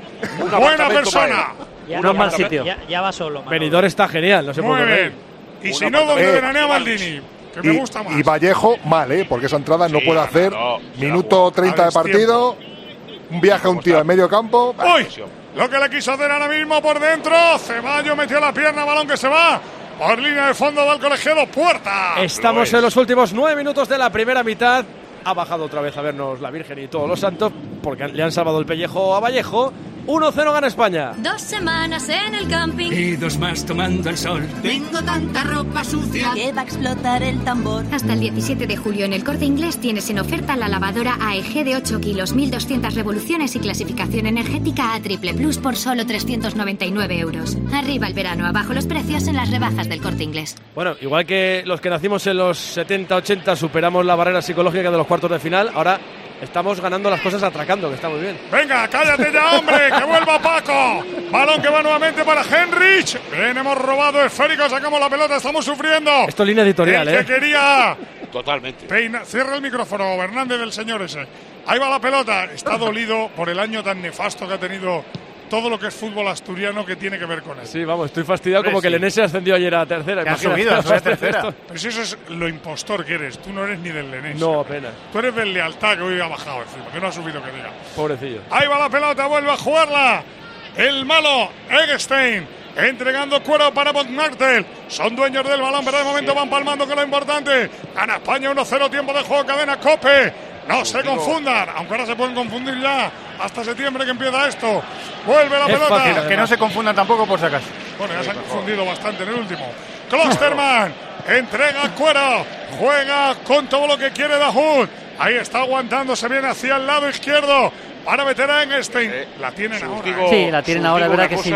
Buena persona. No es mal sitio. Ya va solo. Benidorm está genial, no se puede Muy bien. Y si no, donde veranea Maldini. Que me gusta más. Y Vallejo, mal, porque esa entrada no puede hacer. Minuto 30 de partido. Un viaje a un tío en medio campo. ¡Uy! Lo que le quiso hacer ahora mismo por dentro. Ceballos metió la pierna, balón que se va. Por línea de fondo va el colegiado Puerta. Estamos en los últimos 9 minutos de la primera mitad. Ha bajado otra vez a vernos la Virgen y todos los santos porque le han salvado el pellejo a Vallejo. 1-0 gana España. 2 semanas en el camping y 2 más tomando el sol. Tengo tanta ropa sucia que va a explotar el tambor. Hasta el 17 de julio en el Corte Inglés tienes en oferta la lavadora AEG de 8 kilos, 1200 revoluciones y clasificación energética A++ por solo 399 euros. Arriba el verano, abajo los precios en las rebajas del Corte Inglés. Bueno, igual que los que nacimos en los 70-80 superamos la barrera psicológica de los cuartos de final, ahora estamos ganando las cosas atracando, que está muy bien. Venga, cállate ya, hombre, que vuelva Paco. Balón que va nuevamente para Henrich. Bien, hemos robado esférico, sacamos la pelota, estamos sufriendo. Esto es línea editorial, que quería. Totalmente. Cierra el micrófono, Hernández del señor ese. Ahí va la pelota. Está dolido por el año tan nefasto que ha tenido todo lo que es fútbol asturiano que tiene que ver con él. Sí, vamos, estoy fastidiado como que el Lenense ascendió ayer a tercera. Ha subido a tercera. Pero si eso es lo impostor que eres. Tú no eres ni del Lenense. No, apenas. Tú eres del Lealtad, que hoy ha bajado encima, que no ha subido, que diga. Pobrecillo. Ahí va la pelota, vuelve a jugarla. El malo, Eggestein, entregando cuero para Bontmartel. Son dueños del balón, pero de momento van palmando con lo importante. Gana España 1-0, tiempo de juego, cadena COPE. No se confundan, aunque ahora se pueden confundir ya. Hasta septiembre que empieza esto. Vuelve la pelota. Fácil, que no se confundan tampoco por si acaso. Bueno, ya se han confundido bastante en el último. Klosterman entrega cuero. Juega con todo lo que quiere Dahoud. Ahí está aguantándose bien hacia el lado izquierdo. Para meter a Eggestein. La tienen ahora. Sí, la tienen ahora, es verdad que sí.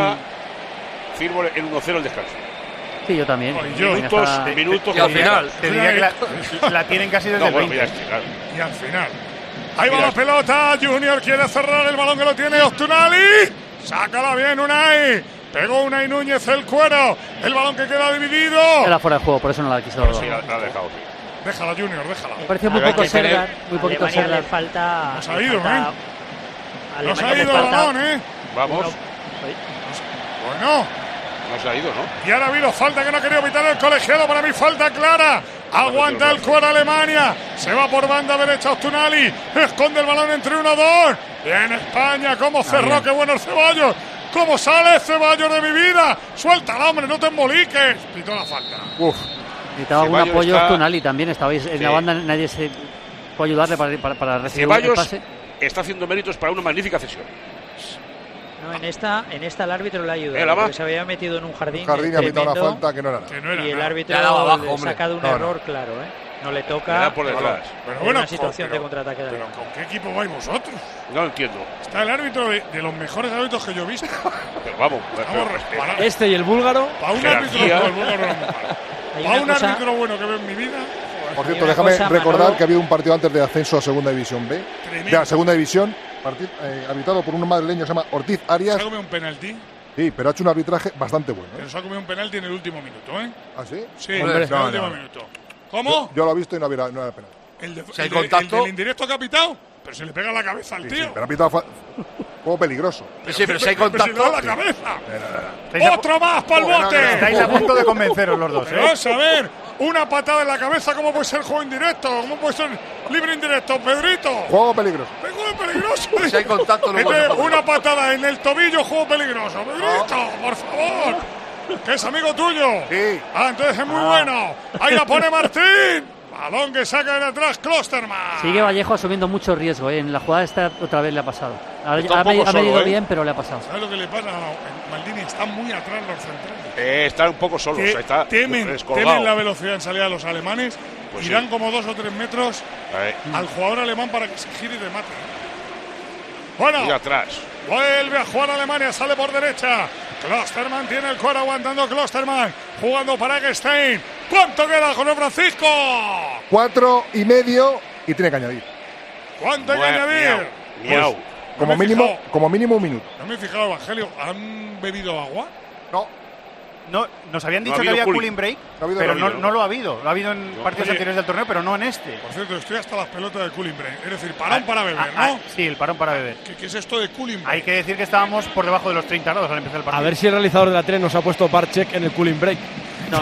Firmo el 1-0 el descanso. Sí, yo también. Minutos y al final. Te diría que la tienen casi desde el 20. Y al final. Ahí va la pelota. Junior quiere cerrar el balón que lo tiene Ostunali. Sácala bien, Unai. Pegó Unai Núñez el cuero. El balón que queda dividido. Era fuera de juego, por eso no la quiso. Sí, la ha dejado. Déjala, Junior, déjala. Me pareció muy poco Serdar. Muy poquito Serdar. Le falta. Nos ha ido, Nos ha ido el balón, Vamos. Bueno. No se ha ido, ¿no? Y ahora ha habido falta que no ha querido evitar el colegiado. Para mí, falta clara. Aguanta el cuero Alemania. Se va por banda derecha Ostunali. Esconde el balón entre 1-2. Bien España. Cómo cerró. Qué bueno el Ceballos. ¿Cómo sale Ceballos de mi vida? Suéltala, hombre. No te emboliques. Pitó la falta. Necesitaba algún apoyo Ostunali también. Estabais en la banda. Nadie se puede ayudarle para recibir el pase. Está haciendo méritos para una magnífica cesión. No, en esta el árbitro le ha ayudado, porque se había metido en un jardín. Ha pitado una falta que no era nada. Y el árbitro ha sacado un error, claro, No le toca. Le da por detrás. Pero bueno, una situación de contraataque de ¿Pero con qué equipo vais vosotros? No entiendo. Está el árbitro de los mejores árbitros que yo he visto. Pero vamos. Este y el búlgaro. Para un árbitro el búlgaro no es Para un árbitro bueno que veo en mi vida. Por cierto, déjame recordar que ha habido un partido antes de ascenso a Segunda División B. De la Segunda División. Arbitrado por un madrileño que se llama Ortiz Arias. ¿Se come un penalti? Sí, pero ha hecho un arbitraje bastante bueno. Pero se ha comido un penalti en el último minuto, ¿eh? ¿Ah, sí? Sí, en el último minuto. ¿Cómo? Yo lo he visto y no era penal. El contacto. del indirecto que ha pitado, pero se le pega en la cabeza al tío. Sí, pero ha pitado juego peligroso. Pero si hay contacto. Se le da la cabeza. ¡Otro más para el bote! Estáis a punto de convenceros los dos, Pero vamos a ver, una patada en la cabeza, ¿cómo puede ser juego indirecto? ¿Cómo puede ser libre indirecto, Pedrito? Juego peligroso. Juego peligroso. Si hay contacto, no Una patada en el tobillo, juego peligroso. Pedrito, por favor. Que es amigo tuyo. Sí. Entonces es muy bueno. Ahí la pone Martín. Balón que saca de atrás Klosterman. Sigue Vallejo asumiendo mucho riesgo, ¿eh? En la jugada esta otra vez le ha pasado. Ha solo, medido bien, pero le ha pasado. ¿Sabes lo que le pasa? Maldini está muy atrás los centrales. Está un poco solo. Está temen la velocidad en salida de los alemanes. Pues y dan sí. como 2 o 3 metros al jugador alemán para que se gire y remate. Bueno, y atrás. Vuelve a jugar Alemania, sale por derecha. Klosterman tiene el cuero aguantando Klosterman. Jugando para Eggestein. ¿Cuánto queda, José Francisco? 4,5 y tiene que añadir. ¿Cuánto hay que añadir? Miau. Pues, como mínimo un minuto. No me he fijado, Evangelio. ¿Han bebido agua? No, nos habían dicho No ha que había habido cooling break, No ha pero habido, no lo ha habido. Lo ha habido en partidos Oye, anteriores del torneo, pero no en este. Por cierto, estoy hasta las pelotas de cooling break. Es decir, parón para beber, ¿no? Sí, el parón para beber. ¿Qué es esto de cooling break? Hay que decir que estábamos por debajo de los 30 grados al empezar el partido. A ver si el realizador de la tren nos ha puesto bar check en el cooling break. No.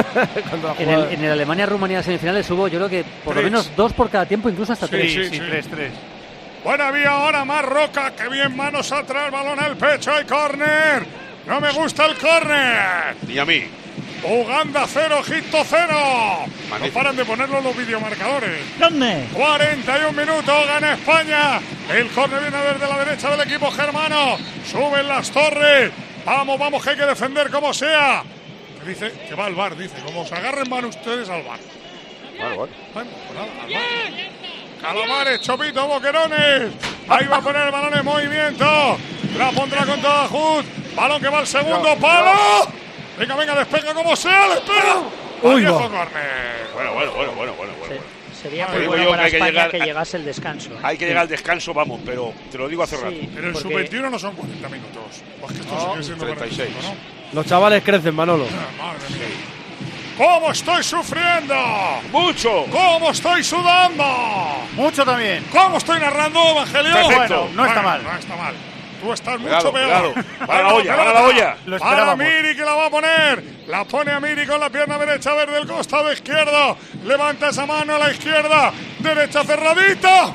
En el Alemania-Rumanía semifinales hubo, yo creo que por lo menos 2 por cada tiempo, incluso hasta 3. Sí, 3. Buena vía ahora, más Roca. Que bien, manos atrás, balón al pecho y córner. No me gusta el córner. Ni a mí. Uganda 0, Egipto 0. Magnífico. No paran de ponerlo los videomarcadores. ¿Dónde? 41 minutos, gana España. El córner viene desde la derecha del equipo germano. Suben las torres. Vamos, que hay que defender como sea. Que dice que va al bar, dice. Como se agarren, van ustedes al bar. Vale. Bueno, pues nada, al bar. Calamares, Chopito, Boquerones. Ahí va a poner el balón en movimiento. La pondrá con toda Jud. Balón que va al segundo palo. Venga, despega como sea, despega. Uy, viejo no. córner. Bueno. Sería Vale, muy digo bueno yo para que hay que España llegar que a- llegase el descanso. Hay que llegar al descanso, vamos, pero te lo digo hace rato. Pero el porque- sub-21 no son 40 minutos. Pues que esto sigue siendo 36. 45, ¿no? Los chavales crecen, Manolo. Madre mía. ¿Cómo estoy sufriendo? ¡Mucho! ¿Cómo estoy sudando? Mucho también. ¿Cómo estoy narrando, Evangelio? Perfecto. Bueno, no está mal. No está mal. Tú estás Cuidado, mucho peor. cuidado. Para la olla. Lo Para esperábamos. Miri, que la va a poner. La pone a Miri con la pierna derecha desde el costado izquierdo. Levanta esa mano a la izquierda. Derecha cerradita.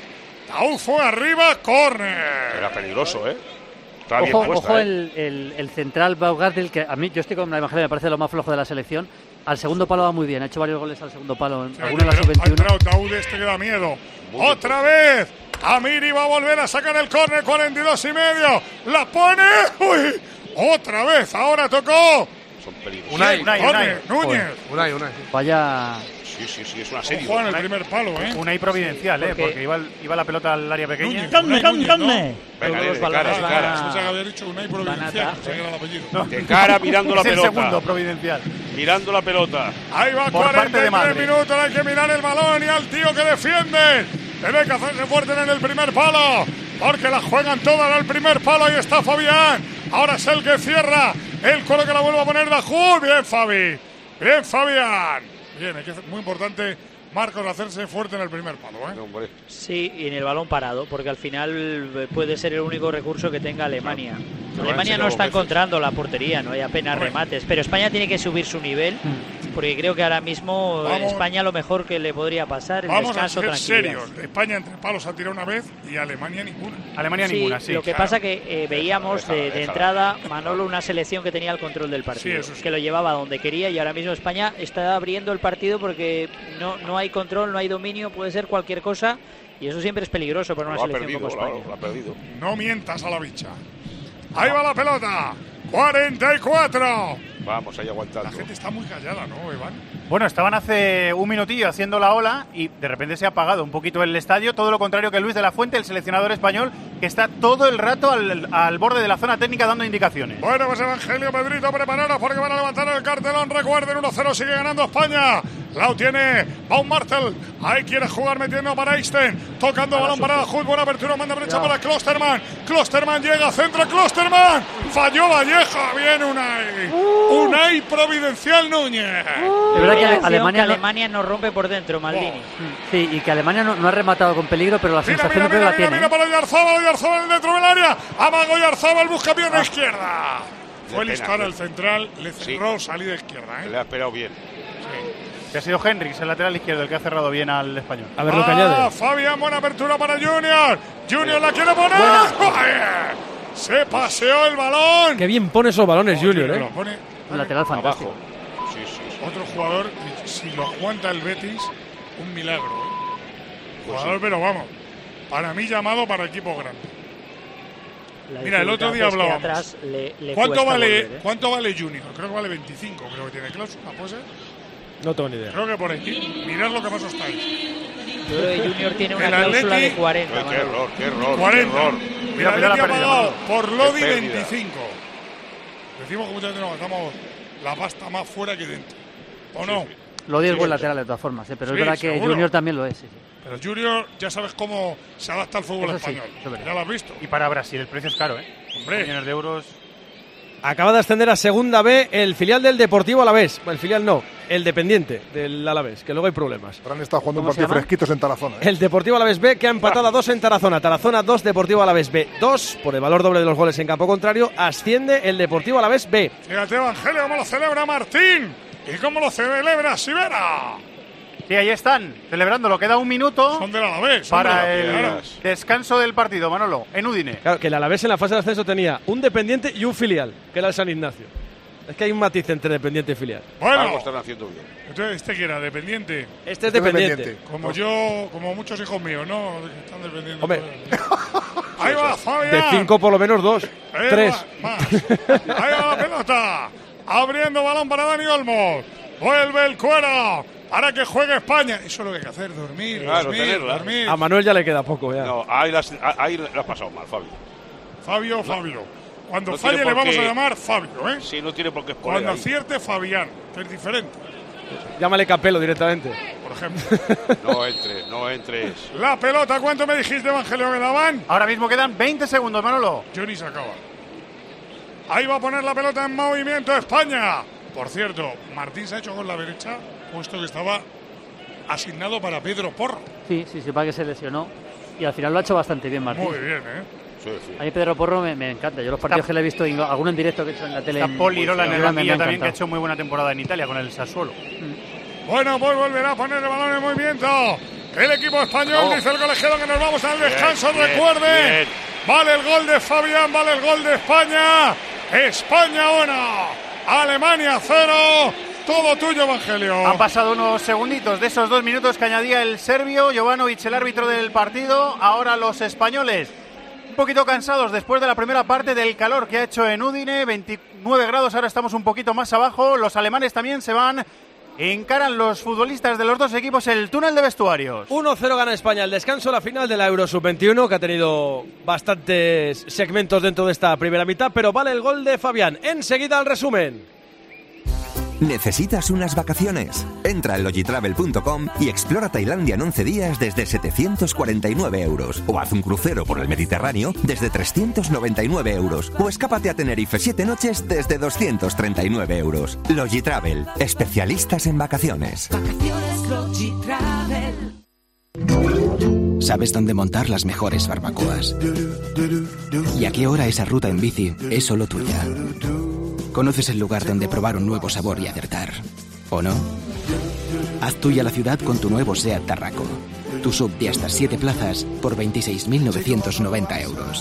Taú fue arriba, córner. Era peligroso, ¿eh? Está bien Ojo, puesta, ¿eh? el central Baumgartel, que a mí, yo estoy con la imagen, me parece lo más flojo de la selección. Al segundo palo va muy bien, ha hecho varios goles al segundo palo, alguno en la Ha sub-21. entrado Taú de este que da miedo. Otra vez. Amiri va a volver a sacar el córner, 42,5. La pone. ¡Uy! Otra vez. Ahora tocó. Son peligrosos. Unai. Córner, Núñez. Unai. Vaya. Sí, es una serie. Ojo en el primer palo, ¿eh? Una y providencial, porque iba la pelota al área pequeña. Núñez. ¡Dónde! Venga, Todos de los cara, balones de van cara. a- Pensaba que había dicho Unai Providencial, Van a pensaba que era el apellido. De cara mirando la Es el pelota. segundo providencial. Mirando la pelota. Ahí va, Por parte de 43 Madrid. minutos, hay que mirar el balón y al tío que defiende. Debe que hacerse fuerte en el primer palo, porque la juegan todas al primer palo. Ahí está Fabián. Ahora es el que cierra. El coro que la vuelve a poner Dajú. Bien, Fabi. Bien, Fabián. Bien, hay que hacer, muy importante, Marcos, hacerse fuerte en el primer palo, ¿eh? Hombre. Sí, y en el balón parado, porque al final puede ser el único recurso que tenga Alemania. Claro. Alemania no está encontrando la portería, no hay apenas remates, pero España tiene que subir su nivel, porque creo que ahora mismo Vamos. España lo mejor que le podría pasar es Vamos a descanso, ser tranquilidad. serios. España entre palos ha tirado una vez y Alemania ninguna. Alemania ninguna, sí. Lo que claro. pasa que veíamos de entrada, Manolo, una selección que tenía el control del partido, Sí, eso sí. que lo llevaba donde quería, y ahora mismo España está abriendo el partido porque no hay control, no hay dominio, puede ser cualquier cosa, y eso siempre es peligroso para una Lo ha selección perdido, como España. lo ha perdido. No mientas a la bicha. Ahí va la pelota. 44. Vamos, ahí La aguantando. gente está muy callada, ¿no, Iván? Bueno, estaban hace un minutillo haciendo la ola y de repente se ha apagado un poquito el estadio. Todo lo contrario que Luis de la Fuente, el seleccionador español, que está todo el rato al borde de la zona técnica dando indicaciones. Bueno, pues Evangelio, Pedrito, prepararos porque van a levantar el cartelón. Recuerden, 1-0 sigue ganando España. La tiene Baumgartel. Ahí quiere jugar metiendo para Einstein. Tocando balón para Hood. Buena apertura. Manda brecha para Klosterman. Klosterman llega. Centro Klosterman. Falló Vallejo. Bien Unai. Unai Providencial Núñez. Es verdad que Alemania nos rompe por dentro, Maldini. Sí, y que Alemania no ha rematado con peligro, pero la sensación que la tiene. Mira para Oyarzábal dentro del área. Amago Oyarzábal. Busca pierna izquierda. Fue el disparo al central. Le cerró salida izquierda. Le ha esperado bien. Que ha sido Henriks, el lateral izquierdo, el que ha cerrado bien al español. A ver lo que añade. Fabián, buena apertura para Junior. Junior la quiere poner. Se paseó el balón. Qué bien pone esos balones, Junior, Lo pone un lateral fantástico. Sí. Otro jugador, si lo aguanta el Betis, un milagro. Jugador, pero vamos, para mí llamado para equipo grande. Mira, el otro día hablábamos. ¿Cuánto vale Junior? Creo que vale 25, creo que tiene cláusula, ¿puede ser? No tengo ni idea. Creo que por aquí. Mirad lo que más está ahí. Yo creo que Junior tiene una cláusula de 40. Qué error. 40. Mira, el Atleti ha pagado por Lodi 25. Decimos que muchas veces nos gastamos la pasta más fuera que dentro. ¿O no? Lodi es buen lateral de todas formas, pero es verdad que seguro. Junior también lo es. Sí. Pero Junior ya sabes cómo se adapta al fútbol español. Ya lo has visto. Y para Brasil el precio es caro, Hombre. millones de euros. Acaba de ascender a Segunda B el filial del Deportivo Alavés. Bueno, el filial no, el dependiente del Alavés, que luego hay problemas. Ahora han estado jugando un partido fresquitos en Tarazona. El Deportivo Alavés B, que ha empatado a 2 en Tarazona. Tarazona 2, Deportivo Alavés B 2. Por el valor doble de los goles en campo contrario, asciende el Deportivo Alavés B. Fíjate, Evangelio, cómo lo celebra Martín. ¿Y cómo lo celebra Sivera? Sí, ahí están, celebrándolo. Queda un minuto Son del Alavés. para el descanso del partido, Manolo, en Udine. Claro, que el Alavés en la fase de ascenso tenía un dependiente y un filial, que era el San Ignacio. Es que hay un matiz entre dependiente y filial. Bueno, algo están haciendo bien. Entonces, ¿este que era? ¿Dependiente? Este es dependiente. Como yo, como muchos hijos míos, ¿no? Están dependientes. Hombre. Ahí va, Fabián. De 5 por lo menos 2, 3. Ahí va la pelota. Abriendo balón para Dani Olmos. Vuelve el Cuero para que juegue España. Eso es lo que hay que hacer, dormir. A Manuel ya le queda poco. Ya. No, ahí lo has pasado mal, Fabio. Fabio. Cuando no falle le vamos a llamar Fabio, ¿eh? Sí, no tiene por qué poner Cuando ahí. acierte, Fabián, que es diferente. Llámale Capello directamente. Por ejemplo. No entres. La pelota, ¿cuánto me dijiste, Evangelio, que daban? Ahora mismo quedan 20 segundos, Manolo. Johnny se acaba. Ahí va a poner la pelota en movimiento España. Por cierto, Martín se ha hecho con la derecha, puesto que estaba asignado para Pedro Porro. Sí, para que se lesionó. Y al final lo ha hecho bastante bien, Martín. Muy bien, Sí. A mí Pedro Porro me encanta. Yo los partidos que le he visto, alguno en directo que he hecho en la tele. Está Paul Lirola en el banquillo también, que ha encantado. hecho muy buena temporada en Italia con el Sassuolo. Bueno, pues volverá a poner el balón en movimiento. El equipo español, dice el colegiado, que nos vamos al descanso. Recuerden, vale el gol de Fabián, vale el gol de España. España 1, Alemania 0. Todo tuyo, Evangelio. Han pasado unos segunditos de esos 2 minutos que añadía el serbio Jovanovic, el árbitro del partido. Ahora los españoles un poquito cansados después de la primera parte del calor que ha hecho en Udine. 29 grados, ahora estamos un poquito más abajo. Los alemanes también se van. Encaran los futbolistas de los dos equipos el túnel de vestuarios. 1-0 gana España. El descanso, la final de la Euro Sub-21, que ha tenido bastantes segmentos dentro de esta primera mitad, pero vale el gol de Fabián. Enseguida el resumen. ¿Necesitas unas vacaciones? Entra en logitravel.com y explora Tailandia en 11 días desde 749 euros. O haz un crucero por el Mediterráneo desde 399 euros. O escápate a Tenerife 7 noches desde 239 euros. Logitravel, especialistas en vacaciones. Sabes dónde montar las mejores barbacoas. Y a qué hora esa ruta en bici es solo tuya. Conoces el lugar donde probar un nuevo sabor y acertar, ¿o no? Haz tuya la ciudad con tu nuevo SEAT Tarraco. Tu sub de hasta 7 plazas por 26.990 euros.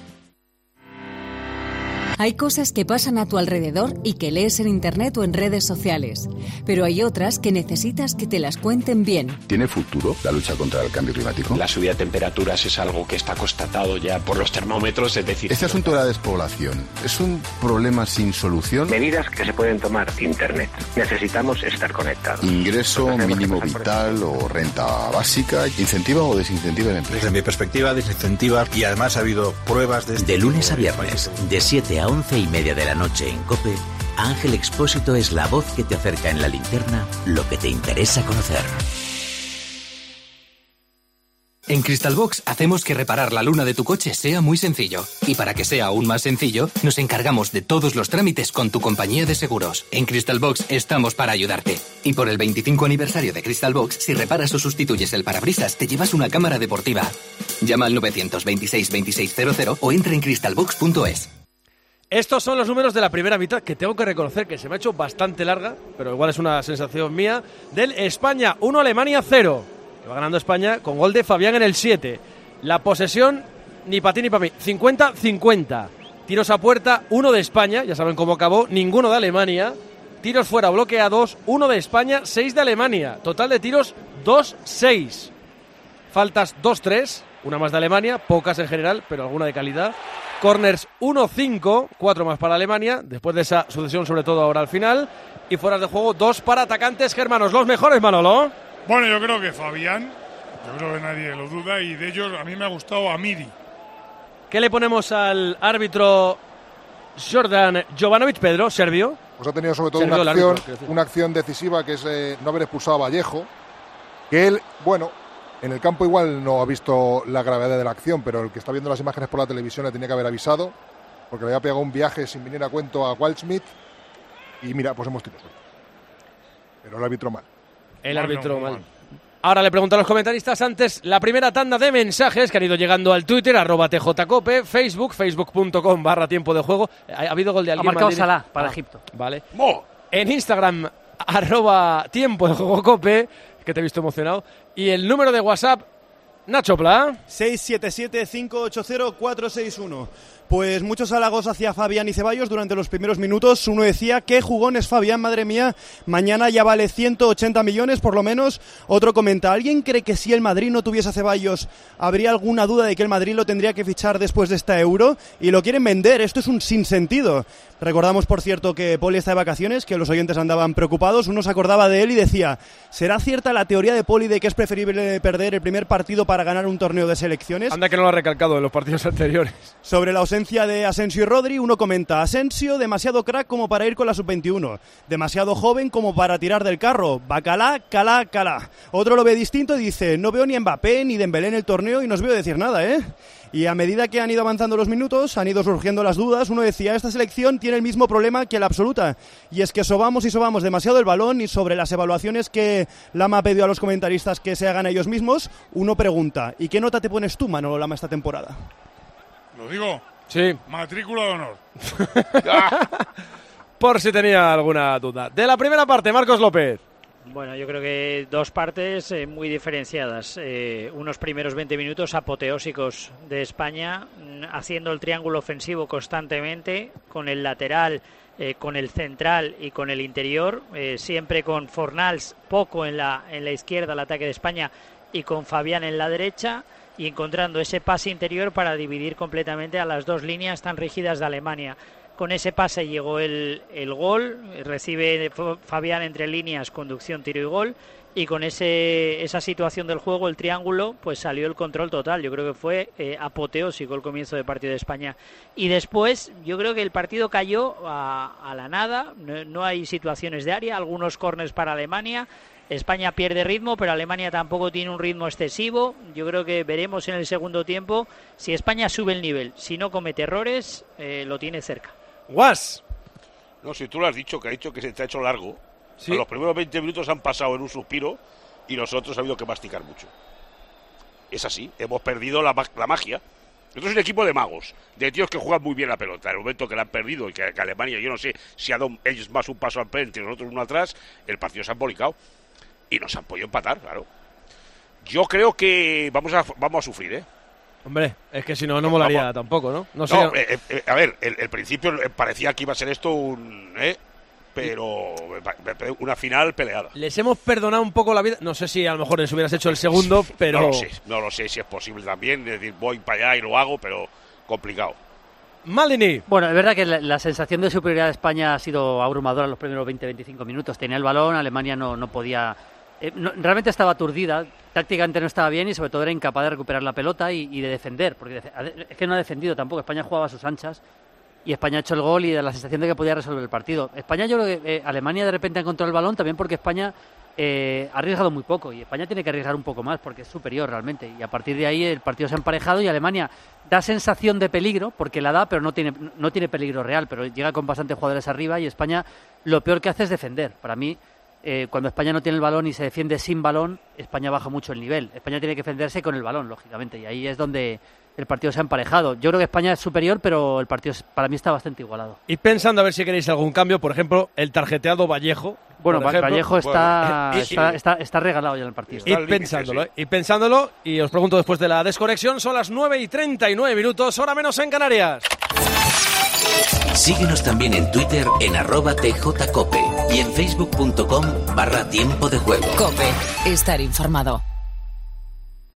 Hay cosas que pasan a tu alrededor y que lees en internet o en redes sociales, pero hay otras que necesitas que te las cuenten bien. ¿Tiene futuro la lucha contra el cambio climático? La subida de temperaturas es algo que está constatado ya por los termómetros, es decir... Este asunto de la despoblación, ¿es un problema sin solución? Medidas que se pueden tomar. Internet. Necesitamos estar conectados. ¿Ingreso mínimo vital o renta básica? ¿Incentiva o desincentiva el empleo? Desde mi perspectiva, desincentiva, y además ha habido pruebas de... De lunes a viernes, de 7 a 11:30 de la noche en COPE, Ángel Expósito es la voz que te acerca en la linterna lo que te interesa conocer. En Crystalbox hacemos que reparar la luna de tu coche sea muy sencillo. Y para que sea aún más sencillo, nos encargamos de todos los trámites con tu compañía de seguros. En Crystalbox estamos para ayudarte. Y por el 25 aniversario de Crystalbox, si reparas o sustituyes el parabrisas, te llevas una cámara deportiva. Llama al 926 2600 o entra en crystalbox.es. Estos son los números de la primera mitad, que tengo que reconocer que se me ha hecho bastante larga, pero igual es una sensación mía, del España 1, Alemania 0. Va ganando España con gol de Fabián en el 7. La posesión, ni para ti ni para mí, 50-50. Tiros a puerta, 1 de España, ya saben cómo acabó, ninguno de Alemania. Tiros fuera bloqueados, 1 de España, 6 de Alemania. Total de tiros, 2-6. Faltas, 2-3, una más de Alemania, pocas en general, pero alguna de calidad. Corners, 1-5, 4 más para Alemania, después de esa sucesión, sobre todo ahora al final. Y fueras de juego, 2 para atacantes germanos, los mejores, Manolo. Bueno, yo creo que Fabián, yo creo que nadie lo duda, y de ellos a mí me ha gustado Amiri. ¿Qué le ponemos al árbitro Jordan Jovanovic, Pedro, serbio? Pues ha tenido sobre todo una acción decisiva, que es no haber expulsado a Vallejo, que él, bueno, en el campo igual no ha visto la gravedad de la acción, pero el que está viendo las imágenes por la televisión le tenía que haber avisado, porque le había pegado un viaje sin venir a cuento a Waldschmidt, y mira, pues hemos tirado suerte. Pero el árbitro mal. El árbitro mal. Ahora le pregunto a los comentaristas, antes la primera tanda de mensajes que han ido llegando al Twitter, @tjcope, Facebook, facebook.com/tiempo de juego. ¿Ha habido gol de alguien? Ha marcado Salah para Egipto. Vale. En Instagram, @tiempo de juego cope, que te he visto emocionado. Y el número de WhatsApp, Nacho Pla. 677-580-461. Pues muchos halagos hacia Fabián y Ceballos durante los primeros minutos. Uno decía, qué jugón es Fabián, madre mía, mañana ya vale 180 millones por lo menos. Otro comenta, ¿alguien cree que si el Madrid no tuviese a Ceballos, habría alguna duda de que el Madrid lo tendría que fichar después de esta Euro? Y lo quieren vender, esto es un sinsentido. Recordamos, por cierto, que Poli está de vacaciones, que los oyentes andaban preocupados. Uno se acordaba de él y decía, ¿será cierta la teoría de Poli de que es preferible perder el primer partido para ganar un torneo de selecciones? Anda que no lo ha recalcado en los partidos anteriores. Sobre la ausencia de Asensio y Rodri, uno comenta, Asensio demasiado crack como para ir con la sub-21, demasiado joven como para tirar del carro, Bacalá, calá. Otro lo ve distinto y dice, no veo ni a Mbappé ni Dembélé en el torneo y no os veo decir nada, ¿eh? Y a medida que han ido avanzando los minutos, han ido surgiendo las dudas. Uno decía, esta selección tiene el mismo problema que la absoluta, y es que sobamos demasiado el balón. Y sobre las evaluaciones que Lama ha pedido a los comentaristas que se hagan ellos mismos, uno pregunta, ¿y qué nota te pones tú, Manolo Lama, esta temporada? ¿Lo digo? Sí. Matrícula de honor. Por si tenía alguna duda. De la primera parte, Marcos López. Bueno, yo creo que dos partes muy diferenciadas. Unos primeros 20 minutos apoteósicos de España, haciendo el triángulo ofensivo constantemente, con el lateral, con el central y con el interior, siempre con Fornals poco en la izquierda, el ataque de España, y con Fabián en la derecha, y encontrando ese pase interior para dividir completamente a las dos líneas tan rígidas de Alemania. Con ese pase llegó el gol, recibe Fabián entre líneas, conducción, tiro y gol, y con esa situación del juego, el triángulo, pues salió el control total. Yo creo que fue apoteósico el comienzo del partido de España. Y después, yo creo que el partido cayó a la nada, no hay situaciones de área, algunos córners para Alemania. España pierde ritmo, pero Alemania tampoco tiene un ritmo excesivo. Yo creo que veremos en el segundo tiempo si España sube el nivel. Si no comete errores, lo tiene cerca. Guas. No, si tú lo has dicho, que ha dicho que se te ha hecho largo. ¿Sí? Los primeros 20 minutos han pasado en un suspiro y los otros ha habido que masticar mucho. Es así, hemos perdido la magia. Esto es un equipo de magos, de tíos que juegan muy bien la pelota. En el momento que la han perdido y que Alemania, yo no sé si ha dado ellos más un paso al frente y nosotros uno atrás, el partido se ha embolicado. Y nos han podido empatar, claro. Yo creo que vamos a sufrir, ¿eh? Hombre, es que si no, no molaría tampoco, ¿no? No, a ver, el principio parecía que iba a ser esto pero una final peleada. Les hemos perdonado un poco la vida. No sé si a lo mejor les hubieras hecho el segundo, pero... No lo sé si es posible también. Es decir, voy para allá y lo hago, pero complicado. Maldini. Bueno, es verdad que la sensación de superioridad de España ha sido abrumadora en los primeros 20-25 minutos. Tenía el balón, Alemania no podía... realmente estaba aturdida, tácticamente no estaba bien y sobre todo era incapaz de recuperar la pelota y de defender, porque es que no ha defendido tampoco. España jugaba a sus anchas y España ha hecho el gol y da la sensación de que podía resolver el partido. España, yo creo que Alemania de repente ha encontrado el balón también porque España ha arriesgado muy poco y España tiene que arriesgar un poco más porque es superior realmente, y a partir de ahí el partido se ha emparejado y Alemania da sensación de peligro porque la da, pero no tiene peligro real, pero llega con bastantes jugadores arriba y España lo peor que hace es defender. Para mí, cuando España no tiene el balón y se defiende sin balón, España baja mucho el nivel. España tiene que defenderse con el balón, lógicamente, y ahí es donde el partido se ha emparejado. Yo creo que España es superior, pero el partido para mí está bastante igualado. Y pensando a ver si queréis algún cambio, por ejemplo, el tarjeteado Vallejo. Bueno, Vallejo está regalado ya en el partido. Y pensándolo, y os pregunto después de la desconexión, son las 9:39, hora menos en Canarias. Síguenos también en Twitter en @tjcope y en facebook.com/tiempo de juego. COPE, estar informado.